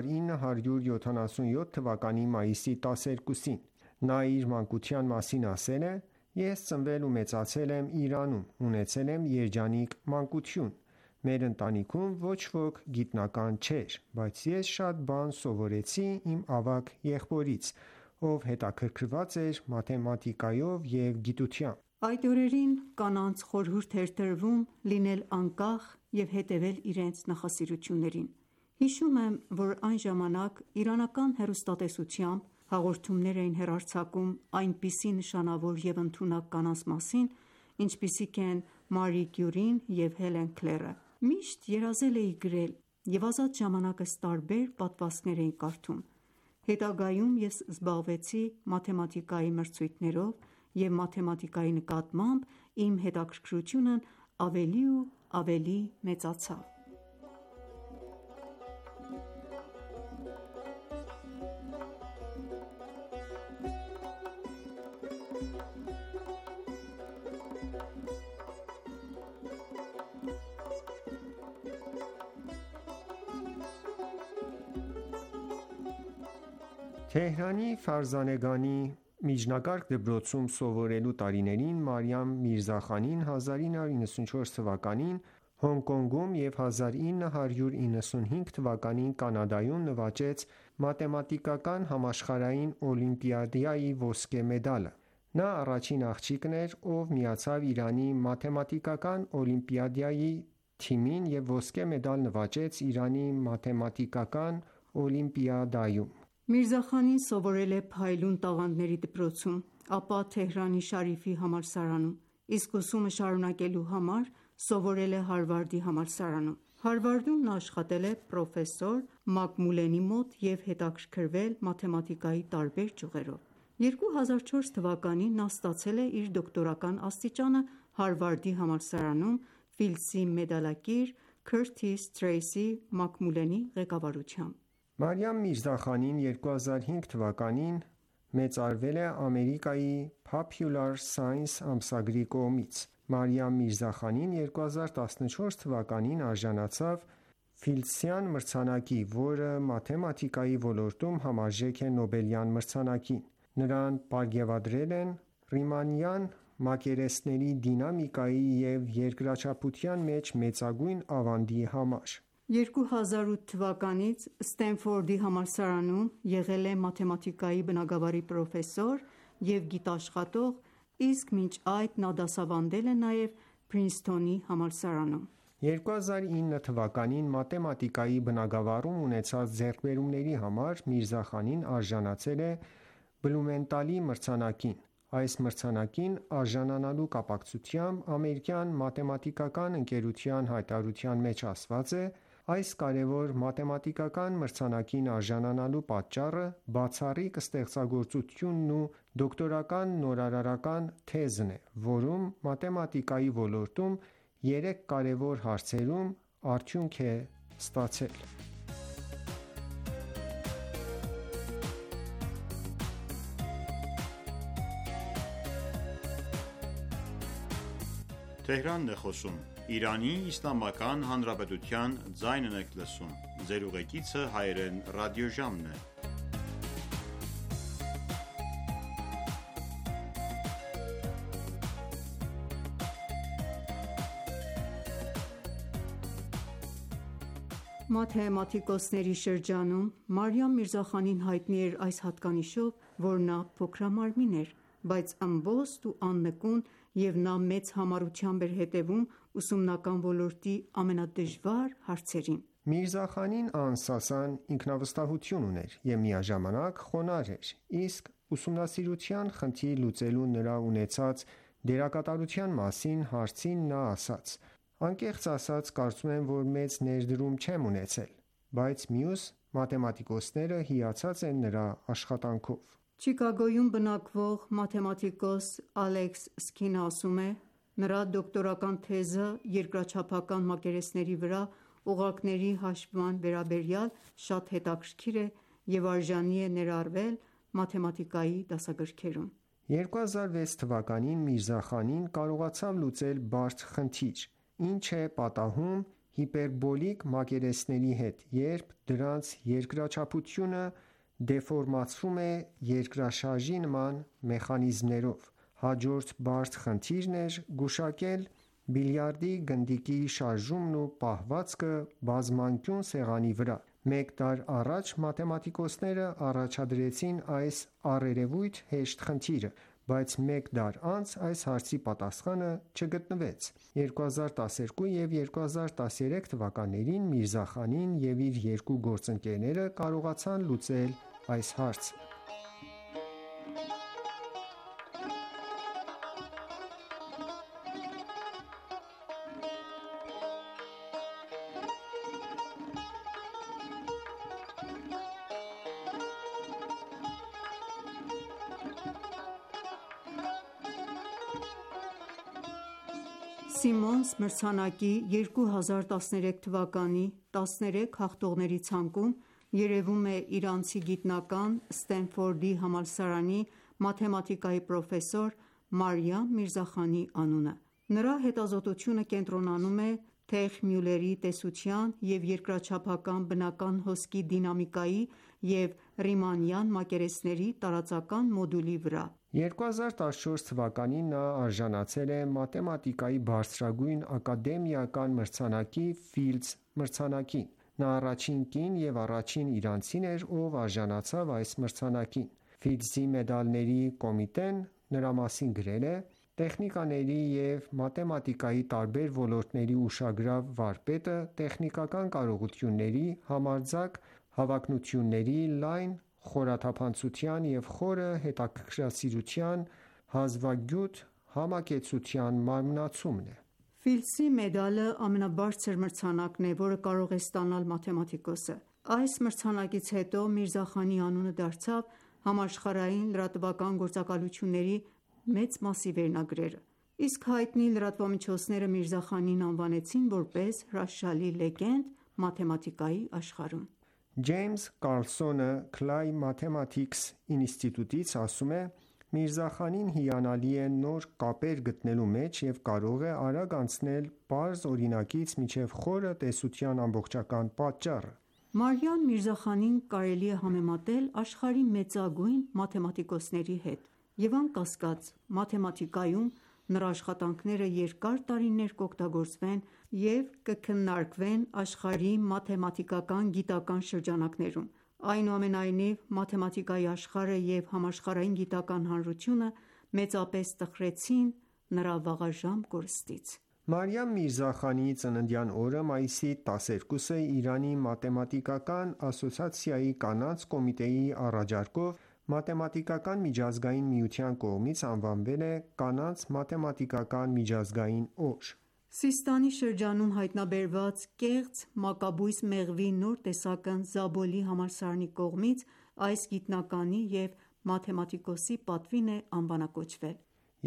1977 թվականի մայիսի 12-ին։ Նա իր մանկության մասին ասել է. «Ես ծնվել ու մեծացել եմ Իրանում, ունեցել եմ երջանիկ մանկություն։ Մեր ընտանիքում ոչ ոք գիտնական չէր, բայց ես շատ բան սովորեցի իմ ավագ եղբորից, ով հետաքրքրված էր մաթեմատիկայով և գիտությամբ։
Այդ օրերին կանանց խորհուրդ էր տրվում լինել անկախ և հետևել իրենց նախասիրություններին։ Հիշում եմ, որ այն ժամանակ իրանական հեռուստատեսությամբ հաղորդումներ էին հեռարձակում այնպիսի նշանավոր և ընդունակ կանանց մասին, ինչպիսիք են Մարի Կյուրին և Հելեն Քլերը։ Միշտ երազել էի գրել և ազատ ժամանակս տարբեր պատմվածքներ էի կարդում։ Հետագայում ես զբաղվեցի մաթեմատիկայի մրցույթներով և մաթեմատիկայի նկատմամբ իմ հետաքրքրությունն ավելի ու ավելի մեծացավ։
Թեհրանի Ֆարզանեգանի միջնակարգ դպրոցում սովորելու տարիներին Մարիամ Միրզախանին 1994 թվականին Հոնկոնգում և 1995 թվականին Կանադայում նվաճեց մաթեմատիկական համաշխարհային օլիմպիադայի ոսկե մեդալը։ Նա առաջին աղջիկն էր, ով միացավ Իրանի մաթեմատիկական օլիմպիադայի թիմին և ոսկե մեդալ նվաճեց Իրանի մաթեմատիկական օլիմպիադայում։
Միրզախանին սովորել է Փայլուն տաղանդների դպրոցում, ապա Թեհրանի Շարիֆի համալսարանում, իսկ ուսումը շարունակելու համար սովորել է Հարվարդի համալսարանում։ Հարվարդում նա աշխատել է պրոֆեսոր Մակմուլենի մոտ և հետաքրքրվել մաթեմատիկայի տարբեր ճյուղերով։ 2004 թվականին նա ստացել է իր դոկտորական աստիճանը Հարվարդի համալսարանում Ֆիլդսի մեդալակիր Քըրթիս Թրեյսի Մակմուլենի ղեկավարությամբ։
Մարիամ Միրզախանին 2005 թվականին մեծարվել է Ամերիկայի Popular Science ամսագրի կողմից։ Մարիամ Միրզախանին 2014 թվականին արժանացավ Ֆիլդսյան մրցանակի, որը մաթեմատիկայի ոլորտում համարժեք է Նոբելյան մրցանակին։ Նրան պարգևատրել են Ռիմանյան մակերեսների դինամիկայի և երկրաչափության մեջ մեծագույն ավանդի համար։
2008 թվականից Սթենֆորդի համալսարանում եղել է մաթեմատիկայի բնագավառի պրոֆեսոր և գիտաշխատող, իսկ մինչ այդ նա դասավանդել է նաև Փրինսթոնի համալսարանում։
2009 թվականին մաթեմատիկայի բնագավառում ունեցած ձեռքբերումների համար Միրզախանին արժանացել է Բլումենտալի մրցանակին։ Այս մրցանակին արժանանալու կապակցությամբ ամերիկյան մաթեմատիկական ընկերության հայտարարության մեջ ասված է. «Այս կարևոր մաթեմատիկական մրցանակին արժանանալու պատճառը բացառիկ ստեղծագործությունն ու դոկտորական նորարարական թեզն է, որում մաթեմատիկայի ոլորտում 3 կարևոր հարցերում արդյունք է ստացել»։
Մաթեմատիկոսների շրջանում Մարիամ Միրզախանին հայտնի էր այս հատկանիշով, որ նա փոքրամարմին էր, բայց ըմբոստ ու աննկուն, և նա մեծ համառությամբ էր հետևում ուսումնական ոլորտի ամենադժվար հարցերին։
Միրզախանին անսասան ինքնավստահություն ուներ և միաժամանակ խոնարհ էր, իսկ ուսումնասիրության խնդիր լուծելու նրա ունեցած դերակատարության մասին հարցին նա ասաց. «Անկեղծ ասած, կարծում եմ, որ մեծ ներդրում չեմ ունեցել, բայց մյուս մաթեմատիկոսները հիացած են նրա աշխատանքով»։
Չիկագոյում բնակվող մաթեմատիկոս Ալեքս Սքինը ասում է. «Նրա դոկտորական թեզը երկրաչափական մակերեսների վրա օղակների հաշվման վերաբերյալ շատ հետաքրքիր է և արժանի է ներառվել մաթեմատիկայի դասագրքերում»։
2006 թվականին Միրզախանին կարողացավ լուծել բարդ խնդիր, ինչ է պատահում հիպերբոլիկ մակերեսների հետ, երբ դրանց երկրաչափությունը դեֆորմացվում է երկրաշարժի նման մեխանիզմներով։ Հաջորդ բարդ խնդիրն էր գուշակել բիլիարդի գնդիկի շարժումն ու պահվածքը բազմանկյուն սեղանի վրա։ Մեկ դար առաջ մաթեմատիկոսները առաջադրեցին այս առերևույթ հեշտ խնդիրը, բայց մեկ դար անց այս հարցի պատասխանը չգտնվեց։ 2012 և 2013 թվականներին Միրզախանին և իր երկու գործընկերները կարողացան լուծել այս հարցը։
Սիմոնս մրցանակի 2013 թվականի 13 հաղթողների ցանկում երևում է իրանցի գիտնական, Սթենֆորդի համալսարանի մաթեմատիկայի պրոֆեսոր Մարիամ Միրզախանի անունը։ Նրա հետազոտությունը կենտրոնանում է Թեխ-Մյուլլերի տեսության և երկրաչափական բնական հոսքի դինամիկայի և Ռիմանյան մակերեսների տարածական մոդուլի վրա։
2014 թվականին նա արժանացել է մաթեմատիկայի բարձրագույն ակադեմիական մրցանակի Ֆիլդս մրցանակին։ Նա առաջին կին և առաջին իրանցին էր, ով արժանացավ այս մրցանակին։ Ֆիլդսի մեդալների կոմիտեն նրա մասին գրել է. «Տեխնիկաների և մաթեմատիկայի տարբեր ոլորտների ուշագրավ վարպետը տեխնիկական կարողությունների, համարձակ հավակնությունների, լայն խորաթափանցության և խորը հետաքրքրասիրության հազվագյուտ համակեցության մարմնացումն է»։
Ֆիլդսի մեդալը ամենաբարձր մրցանակն է, որը կարող է ստանալ մաթեմատիկոսը։ Այս մրցանակից հետո Միրզախանի անունը դարձավ համաշխարհային լրատվական գործակալությունների մեծ մասի վերնագրերը, իսկ հայտնի լրատվամիջոցները Միրզախանին անվանեցին որպես հրաշալի լեգենդ մաթեմատիկայի աշխարհում։
Ջեյմս Կարլսոնը Clay Mathematics ինստիտուտից ասում է. «Միրզախանին հիանալի է նոր կապեր գտնելու մեջ և կարող է արագ անցնել պարզ օրինակից մինչև խորը տեսության ամբողջական պատճառը»։
Մարիամ Միրզախանին կարելի է համեմատել աշխարհի մեծագույն մաթեմատիկոսների հետ, և անկասկած, մաթեմատիկայում նրա աշխատանքները երկար տարիներ կօգտագործվեն և կքննարկվեն աշխարհի մաթեմատիկական գիտական շրջանակներում։ Այնուամենայնիվ, մաթեմատիկայի աշխարհը և համաշխարհային գիտական հանրությունը մեծապես տխրեցին նրա վաղաժամ կորստից։
Մարիամ Միրզախանիի ծննդյան օրը, մայիսի 12-ը, Իրանի մաթեմատիկական ասոցիացիայի կանանց կոմիտեի առաջարկով Մաթեմատիկական միջազգային միության կողմից անվանվել է կանանց մաթեմատիկական միջազգային օր։
Սիստանի շրջանում հայտնաբերված կեղծ մակաբույծ մեղվի նոր տեսակն Զաբոլի համալսարանի կողմից այս գիտնականի և մաթեմատիկոսի պատվին է անվանակոչվել։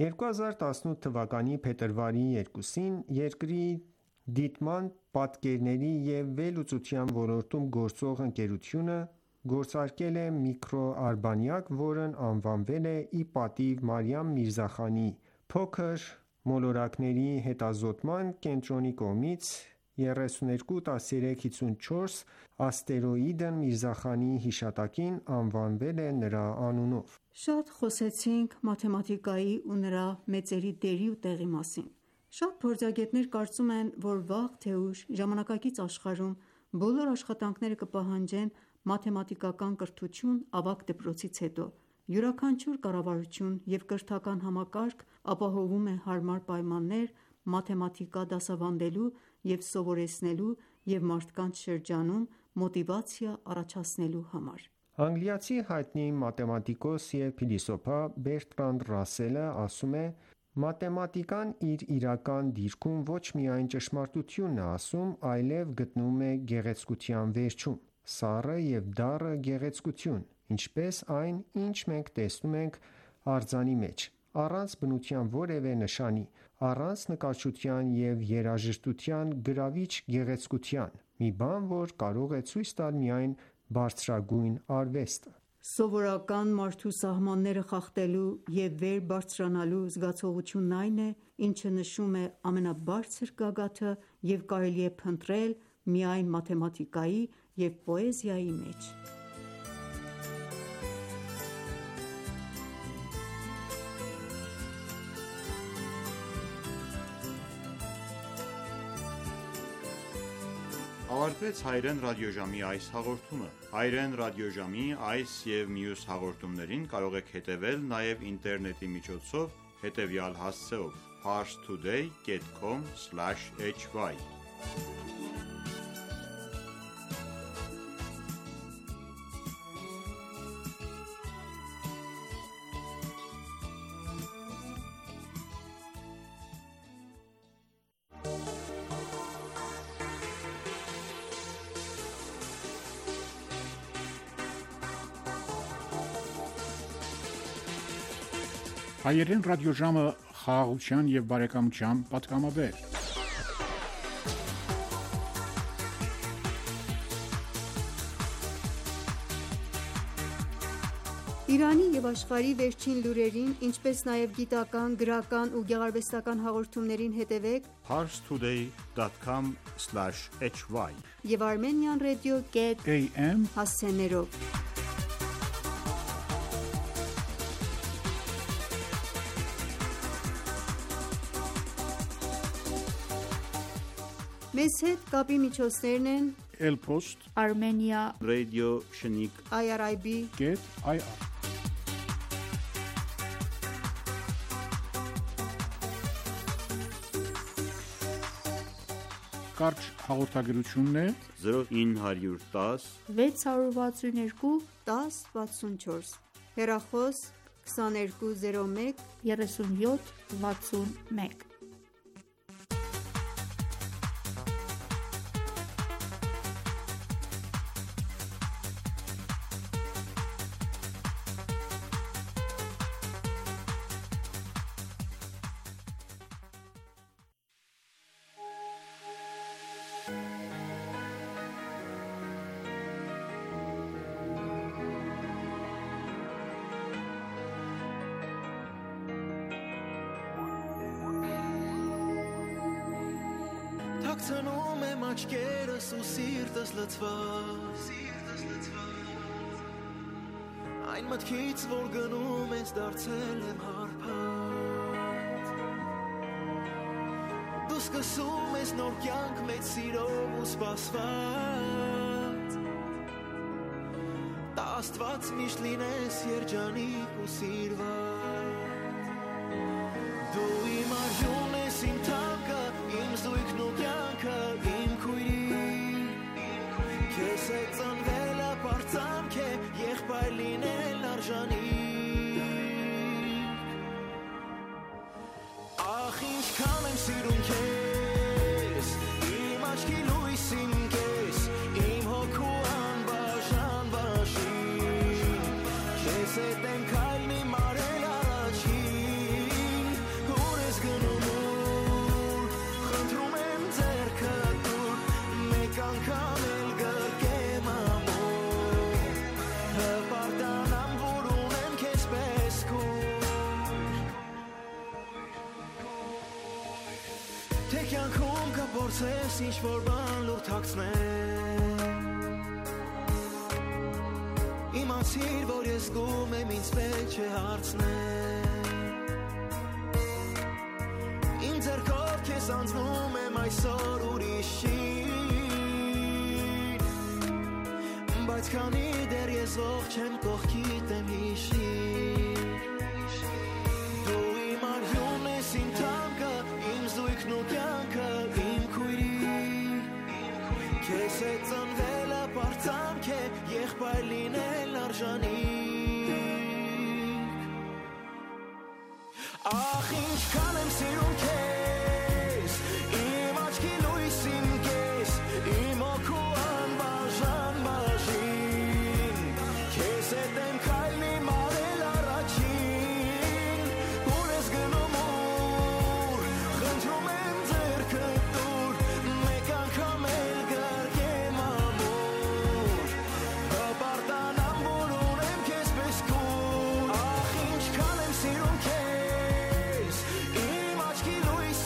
2018 թվականի փետրվարի 2-ին երկրի դիտման, պատկերների և վերլուծության ոլորտում գործող ընկերությունը գործարկել է միկրոարբանյակ, որն անվանվել է ի պատիվ Մարիամ Միրզախանիի։ Փոքր մոլորակների հետազոտման կենտրոնի կողմից 321354 աստերոիդն Միրզախանիի հիշատակին անվանվել է նրա անունով։
Շատ խոսեցինք մաթեմատիկայի ու նրա մեծերի դերի ու տեղի մասին։ Շատ փորձագետներ կարծում են, որ վաղ թե ուշ ժամանակակից աշխարհում բոլոր աշխատանքները կպահանջեն մաթեմատիկական կրթություն ավագ դպրոցից հետո։ Յուրաքանչյուր կառավարություն և կրթական համակարգ ապահովում է հարմար պայմաններ մաթեմատիկա դասավանդելու և սովորեցնելու և մարդկանց շրջանում մոտիվացիա առաջացնելու համար։
Անգլիացի հայտնի մաթեմատիկոս և փիլիսոփա Բերտրանդ Ռասելը ասում է. «Մաթեմատիկան իր իրական դիրքում ոչ միայն ճշմարտությունն է ասում, այլև գտնվում է գեղեցկության վերջում, սառը և դառը գեղեցկություն, ինչպես այն, ինչ մենք տեսնում ենք արձանի մեջ, առանց բնության որևէ նշանի, առանց նկարչության և երաժշտության գրավիչ գեղեցկության, մի բան, որ կարող է ցույց տալ միայն բարձրագույն արվեստը»։
Սովորական մարդու սահմանները խախտելու և վեր բարձրանալու զգացողությունն այն է, ինչը նշում է ամենաբարձր գագաթը և կարելի է փնտրել միայն մաթեմատիկայի և պոեզիայի մեջ։
Ավարտվեց հայրեն ռադիոժամի այս հաղորդումը։ Հայրեն ռադիոժամի այս և մյուս հաղորդումներին կարող եք հետևել նաև ինտերնետի միջոցով հետևյալ հասցեով՝ parstoday.com/hy
Հայերեն ռադիոժամը խաղաղության և բարեկամության պատգամաբեր։
Իրանի և աշխարհի վերջին լուրերին, ինչպես նաև գիտական, գրական ու գեղարվեստական հաղորդումներին հետևեք
parstoday.com/hy
և Armenian Radio.am հասցեներով։ Մեզ հետ կապի միջոցներն են
Elpost
Armenia
Radio Shnik
IR Կարճ հաղորդագրությունն է
0910
662 1064 հեռախոս 2201 37 61
Թաքցնում եմ աչքերս ու սիրտս լցված Այն մտքից, որ գնում ես դարձել եմ հարբած Դու սկսում ես նոր կյանք մեծ սիրով ու սպասված Տա Աստված միշտ լինես երջանիկ ու սիրված Դու իմ արյունն ես իմ թանկը, իմ զույգն ու կյանքը, իմ քույրի Քեզ հետ ծնվելը պարծանք է, եղբայր լինել արժանիք Ախ ինչքան եմ սիրում քեզ, իմ աչքի լույսին կես, իմ հոգու անբաժան բաժին Քեզ հետ եմ քայլի մարել առաջին, ուր ես գնում Խնդրում եմ ձեռքդ դուր, մեկ անգամ էլ գրկեմ ամուր Հպարտանամ, որ ունեմ քեզ պես քույր Թե կյանքում կփորձես ինչ-որ բան լուր թաքցնել Իմացիր, որ ես զգում եմ, ինձ պետք չէ հարցնել Իմ ձեռքով քեզ անցնում եմ այսօր ուրիշին Բայց քանի դեռ ես ողջ եմ կողքիդ եմ հիշիր Դու իմ արյունն ես իմ թանկը, իմ զույգն ու կյանքը, իմ քույրի Քեզ հետ ծնվելը պարծանք է, եղբայր լինել արժանիք Ախ ինչքան եմ սիրում քեզ, իմ աչքի լույսին կես, իմ հոգու անբաժան բաժին Քեզ հետ եմ քայլի մարել առաջին, ուր ես գնում ուր, խնդրում եմ ձեռքդ դուր, մեկ անգամ էլ գրկեմ ամուր Հպարտանամ, որ ունեմ քեզ պես քույր Ախ ինչքան եմ սիրում քեզ, իմ աչքի լույսին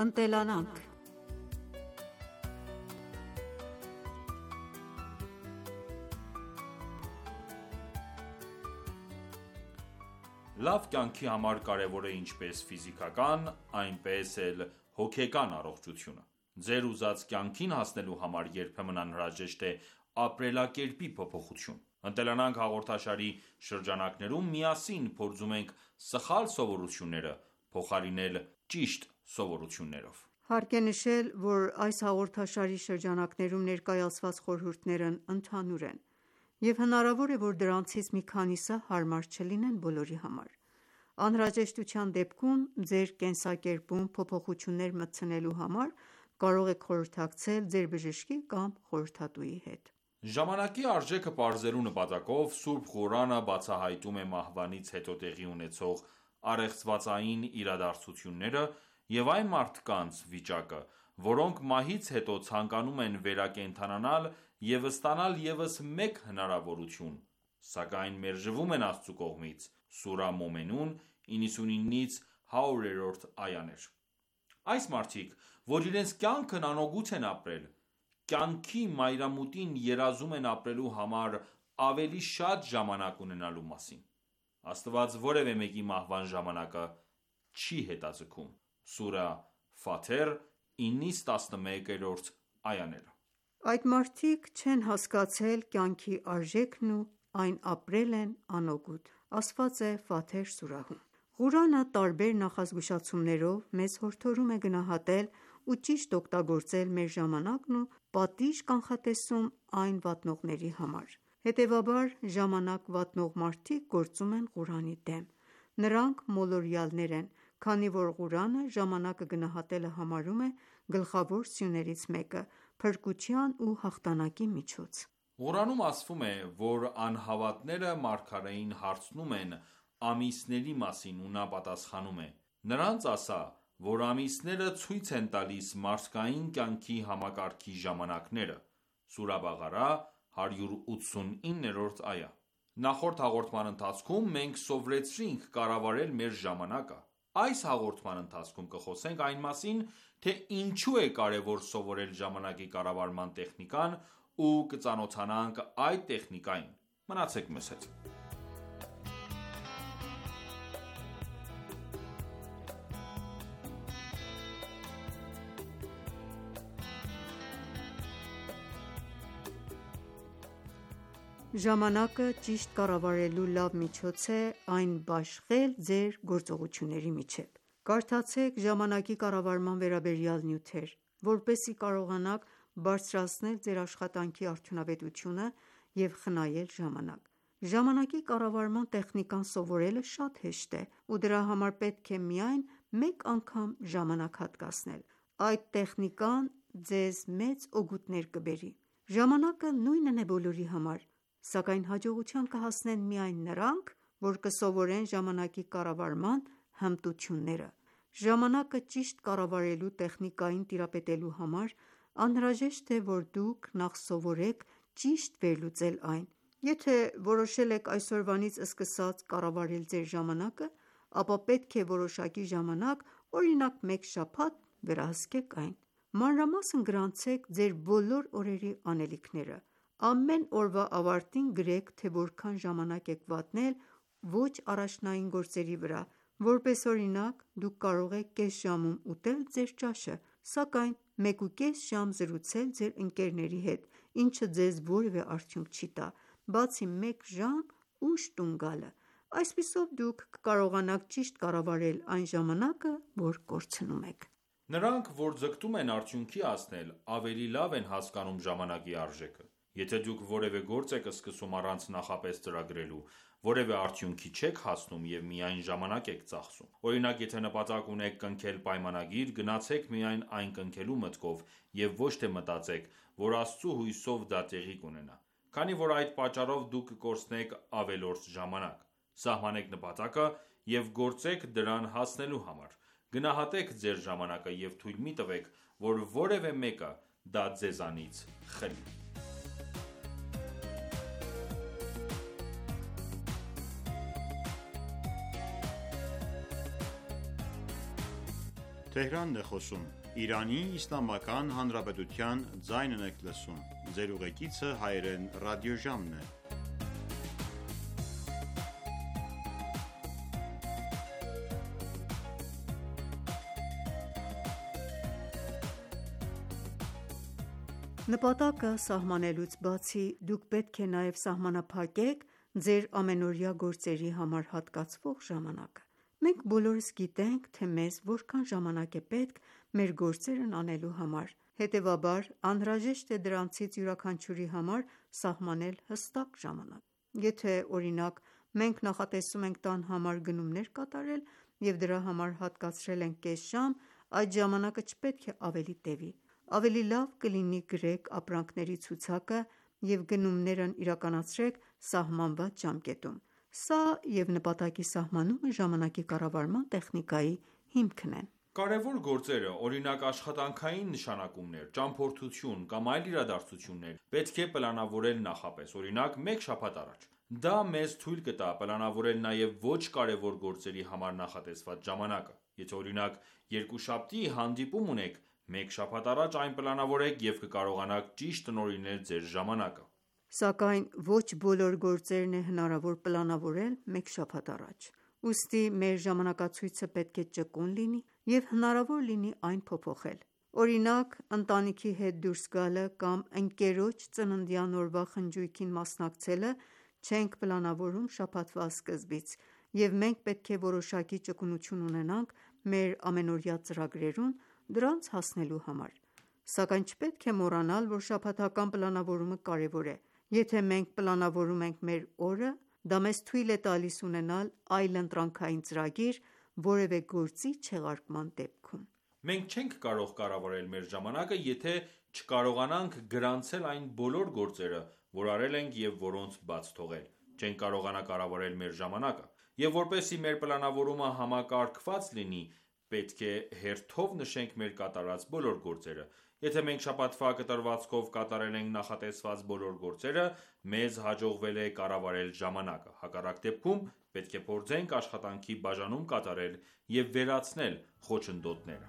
Ընտելանանք։
Լավ կյանքի համար կարևոր է ինչպես ֆիզիկական, այնպես էլ հոգեկան առողջությունը։ Ձեր ուզած կյանքին հասնելու համար երբեմն անհրաժեշտ է ապրելակերպի փոփոխություն։ «Ընտելանանք» հաղորդաշարի շրջանակներում միասին փորձում ենք սխալ սովորությունները փոխարինել ճիշտ սովորություններով։
Հարկ է նշել, որ այս հաղորդաշարի շրջանակներում ներկայացված խորհուրդներն ընդհանուր են, և հնարավոր է, որ դրանցից մի քանիսը հարմար չլինեն բոլորի համար։ Անհրաժեշտության դեպքում ձեր կենսակերպում փոփոխություններ մտցնելու համար կարող եք խորհրդակցել ձեր բժշկի կամ խորհրդատուի հետ։
Ժամանակի արժեքը պարզելու նպատակով Սուրբ Ղուրանը բացահայտում է մահվանից հետո տեղի ունեցող առեղծվածային իրադարձությունները և այն մարդկանց վիճակը, որոնք մահից հետո ցանկանում են վերակենդանանալ և ստանալ ևս մեկ հնարավորություն, սակայն մերժվում են Աստծու կողմից (Սուրահ Մոմենուն 99-ից 100-րդ այաներ)։ Այս մարդիկ, որ իրենց կյանքն անօգուտ են ապրել, կյանքի մայրամուտին երազում են ապրելու համար ավելի շատ ժամանակ ունենալու մասին։ Աստված որևէ մեկի մահվան ժամանակը չի հետաձգում (Սուրահ Ֆաթեր 9-11-րդ այաներ)։
Այդ մարդիկ չեն հասկացել կյանքի արժեքն ու այն ապրել են անօգուտ, ասված է Ֆաթեր սուրահում։ Ղուրանը տարբեր նախազգուշացումներով մեզ հորդորում է գնահատել ու ճիշտ օգտագործել մեր ժամանակն ու պատիժ կանխատեսում այն վատնողների համար։ Հետևաբար, ժամանակ վատնող մարդիկ գործում են Ղուրանի դեմ։ Նրանք մոլորյալներ են, քանի որ Ղուրանը ժամանակը գնահատելը համարում է գլխավոր սյուներից մեկը՝ փրկության ու հաղթանակի միջոց։
Ղուրանում ասվում է, որ անհավատները մարգարեին հարցնում են ամիսների մասին ու նա պատասխանում է. «Նրանց ասա, որ ամիսները ցույց են տալիս մարդկային կյանքի համակարգի ժամանակները»։ (Սուրահ Բաղարա 189-րդ այա)։ Նախորդ հաղորդման ընթացքում մենք սովորեցինք կառավարել մեր ժամանակը։ Այս հաղորդման ընթացքում կխոսենք այն մասին, թե ինչու է կարևոր սովորել ժամանակի կառավարման տեխնիկան ու կծանոթանանք այդ տեխնիկային։ Մնացեք մեզ հետ։
Ժամանակը ճիշտ կառավարելու լավ միջոց է այն բաշխել ձեր գործողությունների միջև։ Կարդացեք ժամանակի կառավարման վերաբերյալ նյութեր, որպեսզի կարողանաք բարձրացնել ձեր աշխատանքի արդյունավետությունը և խնայել ժամանակ։ Ժամանակի կառավարման տեխնիկան սովորելը շատ հեշտ է, ու դրա համար պետք է միայն մեկ անգամ ժամանակ հատկացնել։ Այդ տեխնիկան ձեզ մեծ օգուտներ կբերի։ Ժամանակը նույնն է բոլորի համար, սակայն հաջողության կհասնեն միայն նրանք, որ կսովորեն ժամանակի կառավարման հմտությունները։ Ժամանակը ճիշտ կառավարելու տեխնիկային տիրապետելու համար անհրաժեշտ է, որ դուք նախ սովորեք ճիշտ վերլուծել այն։ Եթե որոշել եք այսօրվանից սկսած կառավարել ձեր ժամանակը, ապա պետք է որոշակի ժամանակ, օրինակ մեկ շաբաթ, վերահսկեք այն։ Մանրամասն գրանցեք ձեր բոլոր օրերի անելիքները։ Ամեն օրվա ավարտին գրեք, թե որքան ժամանակ եք վատնել ոչ առաջնային գործերի վրա։ Որպես օրինակ, դուք կարող եք կես ժամում ուտել ձեր ճաշը, սակայն 1.5 ժամ զրուցել ձեր ընկերների հետ, ինչը ձեզ որևէ արդյունք չի տա, բացի 1 ժամ ուշ տուն գալը։ Այսպիսով դուք կկարողանաք ճիշտ կառավարել այն ժամանակը, որ կորցնում եք։
Նրանք, որ ձգտում են արդյունքի հասնել, ավելի լավ են հասկանում ժամանակի արժեքը։ Եթե դուք որևէ գործ եք սկսում առանց նախապես ծրագրելու, որևէ արդյունքի չեք հասնում և միայն ժամանակ եք ծախսում։ Օրինակ, եթե նպատակ ունեք կնքել պայմանագիր, գնացեք միայն այն կնքելու մտքով և ոչ թե մտածեք, որ Աստծու հույսով դա տեղի կունենա, քանի որ այդ պատճառով դուք կկորցնեք ավելորդ ժամանակ։ Սահմանեք նպատակը և գործեք դրան հասնելու համար։ Գնահատեք ձեր ժամանակը և թույլ մի տվեք, որ որևէ մեկը դա ձեզանից խլի։
Թեհրանն է խոսում։ Իրանի Իսլամական Հանրապետության ձայնն եք լսում։ Ձեր ուղեկիցը հայերեն ռադիոժամն է։
Նպատակը սահմանելուց բացի, դուք պետք է նաև սահմանափակեք ձեր ամենօրյա գործերի համար հատկացվող ժամանակը։ Մենք բոլորս գիտենք, թե մեզ որքան ժամանակ է պետք մեր գործերն անելու համար, հետևաբար անհրաժեշտ է դրանցից յուրաքանչյուրի համար սահմանել հստակ ժամանակ։ Եթե, օրինակ, մենք նախատեսում ենք տան համար գնումներ կատարել և դրա համար հատկացրել ենք կես ժամ, այդ ժամանակը չպետք է ավելի տևի։ Ավելի լավ կլինի գրեք ապրանքների ցուցակը և գնումներն իրականացրեք սահմանված ժամկետում։ Սա և նպատակի սահմանումը ժամանակի կառավարման տեխնիկայի հիմքն են։
Կարևոր գործերը, օրինակ աշխատանքային նշանակումներ, ճամփորդություն կամ այլ իրադարձություններ, պետք է պլանավորել նախապես, օրինակ մեկ շաբաթ առաջ։ Դա մեզ թույլ կտա պլանավորել նաև ոչ կարևոր գործերի համար նախատեսված ժամանակը։ Եթե օրինակ երկուշաբթի հանդիպում ունեք, մեկ շաբաթ առաջ այն պլանավորեք և կկարողանաք ճիշտ տնօրինել ձեր ժամանակը։
Սակայն ոչ բոլոր գործերն է հնարավոր պլանավորել մեկ շաբաթ առաջ։ Ուստի մեր ժամանակացույցը պետք է ճկուն լինի և հնարավոր լինի այն փոփոխել։ Օրինակ, ընտանիքի հետ դուրս գալը կամ ընկերոջ ծննդյան օրվա խնջույքին մասնակցելը չենք պլանավորում շաբաթվա սկզբից, և մենք պետք է որոշակի ճկունություն ունենանք մեր ամենօրյա ծրագրերում դրանց հասնելու համար։ Սակայն չպետք է մոռանալ, որ շաբաթական պլանավորումը կարևոր է։ Եթե մենք պլանավորում ենք մեր օրը, դա մեզ թույլ է տալիս ունենալ այլընտրանքային ծրագիր որևէ գործի չեղարկման դեպքում։
Մենք չենք կարող կառավարել մեր ժամանակը, եթե չկարողանանք գրանցել այն բոլոր գործերը, որ արել ենք և որոնց բաց թողել։ Չենք կարողանա կառավարել մեր ժամանակը։ Եվ որպեսզի մեր պլանավորումը համակարգված լինի, պետք է հերթով նշենք մեր կատարած բոլոր գործերը։ Եթե մենք շաբաթվա կտրվածքով կատարել ենք նախատեսված բոլոր գործերը, մեզ հաջողվել է կառավարել ժամանակը։ Հակառակ դեպքում պետք է փորձենք աշխատանքի բաժանում կատարել և վերացնել խոչընդոտները։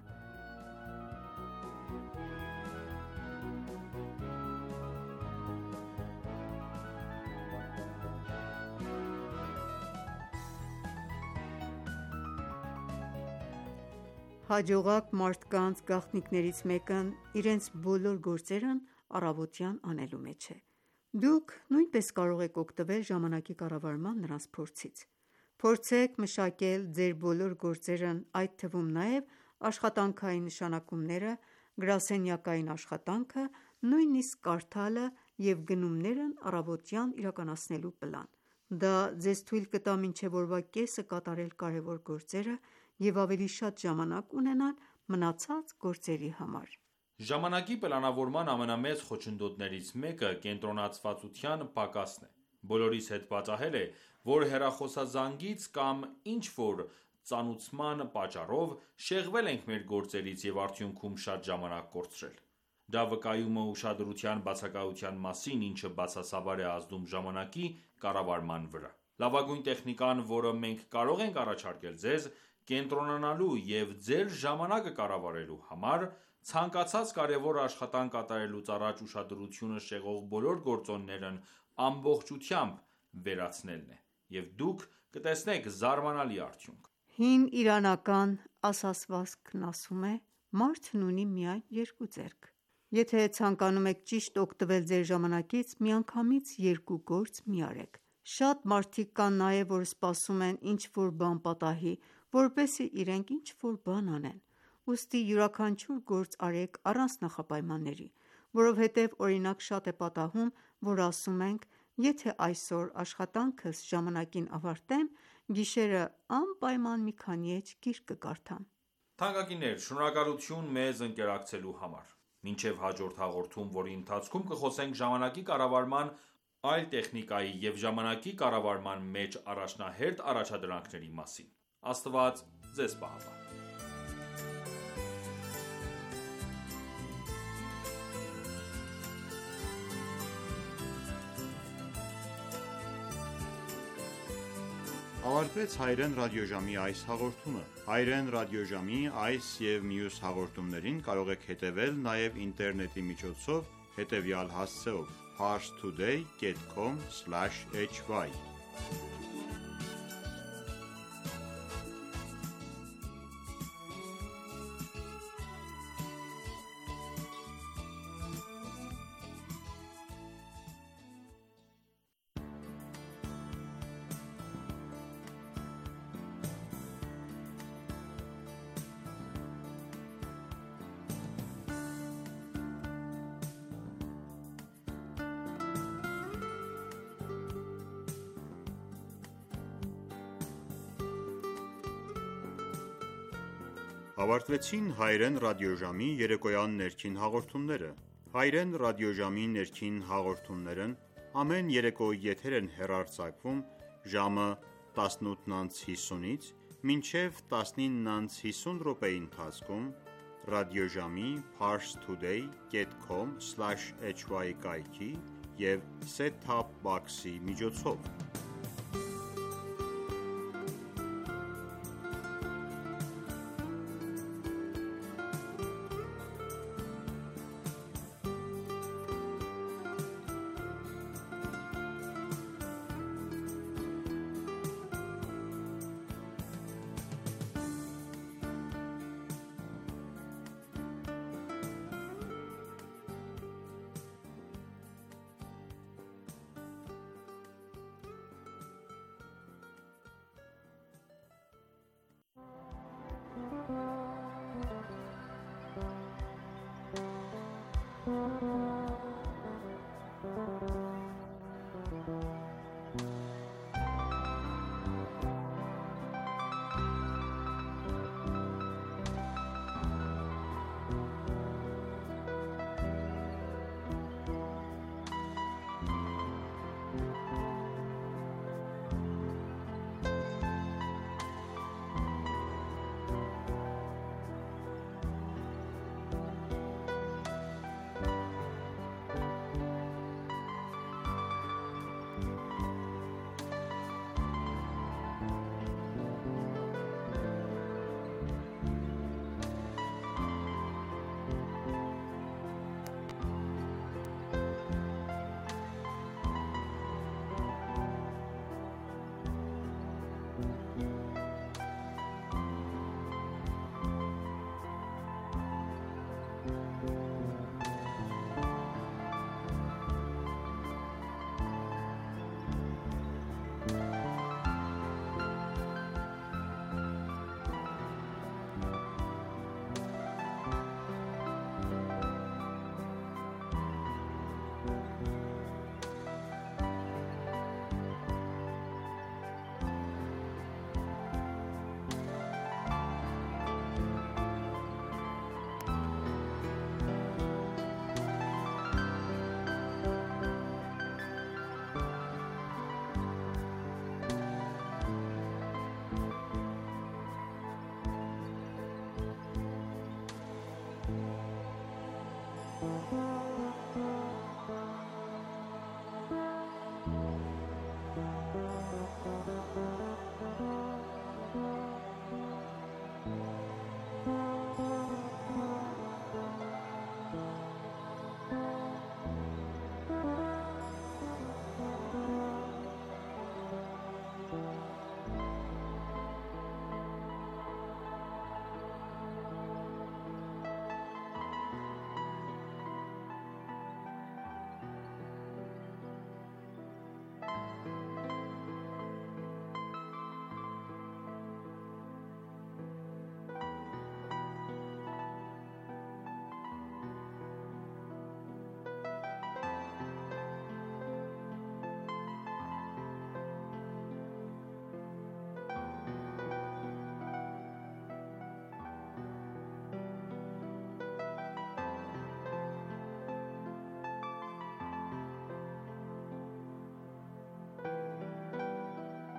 Հաջողակ մարդկանց գաղտնիքներից մեկն իրենց բոլոր գործերն առավոտյան անելու մեջ է։ Դուք նույնպես կարող եք օգտվել ժամանակի կառավարման նրանց փորձից։ Փորձեք մշակել ձեր բոլոր գործերն, այդ թվում նաև աշխատանքային նշանակումները, գրասենյակային աշխատանքը, նույնիսկ կարդալը և գնումներն առավոտյան իրականացնելու պլան։ Դա ձեզ թույլ կտա մինչև օրվա կեսը կատարել կարևոր գործերը և ավելի շատ ժամանակ ունենալ մնացած գործերի համար։
Ժամանակի պլանավորման ամենամեծ խոչընդոտներից մեկը կենտրոնացվածության պակասն է։ Բոլորիս հետ պատահել է, որ հեռախոսազանգից կամ ինչ-որ ծանուցման պատճառով շեղվել ենք մեր գործերից և արդյունքում շատ ժամանակ կորցրել։ Դա վկայում է ուշադրության բացակայության մասին, ինչը բացասաբար է ազդում ժամանակի կառավարման վրա։ Լավագույն տեխնիկան, որը մենք կարող ենք առաջարկել ձեզ, կենտրոնանալու և ձեր ժամանակը կառավարելու համար, ցանկացած կարևոր աշխատանք կատարելուց առաջ ուշադրությունը շեղող բոլոր գործոններն ամբողջությամբ վերացնելն է, և դուք կտեսնեք զարմանալի արդյունք։
Հին իրանական ասացվածքն ասում է. «Մարդն ունի միայն երկու ձեռք»։ Եթե ցանկանում եք ճիշտ օգտվել ձեր ժամանակից, միանգամից երկու գործ մի արեք։ Շատ մարդիկ կան նաև, որ սպասում են ինչ-որ բան պատահի, որպեսզի իրենք ինչ-որ բան անեն։ Ուստի յուրաքանչյուր գործ արեք առանց նախապայմանների, որովհետև օրինակ շատ է պատահում, որ ասում ենք. «Եթե այսօր աշխատանքս ժամանակին ավարտեմ, գիշերը անպայման մի քանի էջ գիրք կկարդամ»։
Թանկագիններ, շնորհակալություն մեզ ընկերակցելու համար։ Մինչև հաջորդ հաղորդում, որի ընթացքում կխոսենք ժամանակի կառավարման այլ տեխնիկայի և ժամանակի կառավարման մեջ առաջնահերթ առաջադրանքների մասին։ Աստված ձեզ պահապան։
Ավարտվեց հայրեն ռադիոժամի այս հաղորդումը։ Հայրեն ռադիոժամի այս և մյուս հաղորդումներին կարող եք հետևել նաև ինտերնետի միջոցով հետևյալ հասցեով՝ parstoday.com/hy Ավարտվեցին հայրեն ռադիոժամի երեկոյան ներքին հաղորդումները։ Հայրեն ռադիոժամի ներքին հաղորդումներն ամեն երեկո եթեր են հեռարձակվում ժամը 18:50-ից մինչև 19:50 րոպեի ընթացքում ռադիոժամի parstoday.com/hy կայքի և set-top box-ի միջոցով։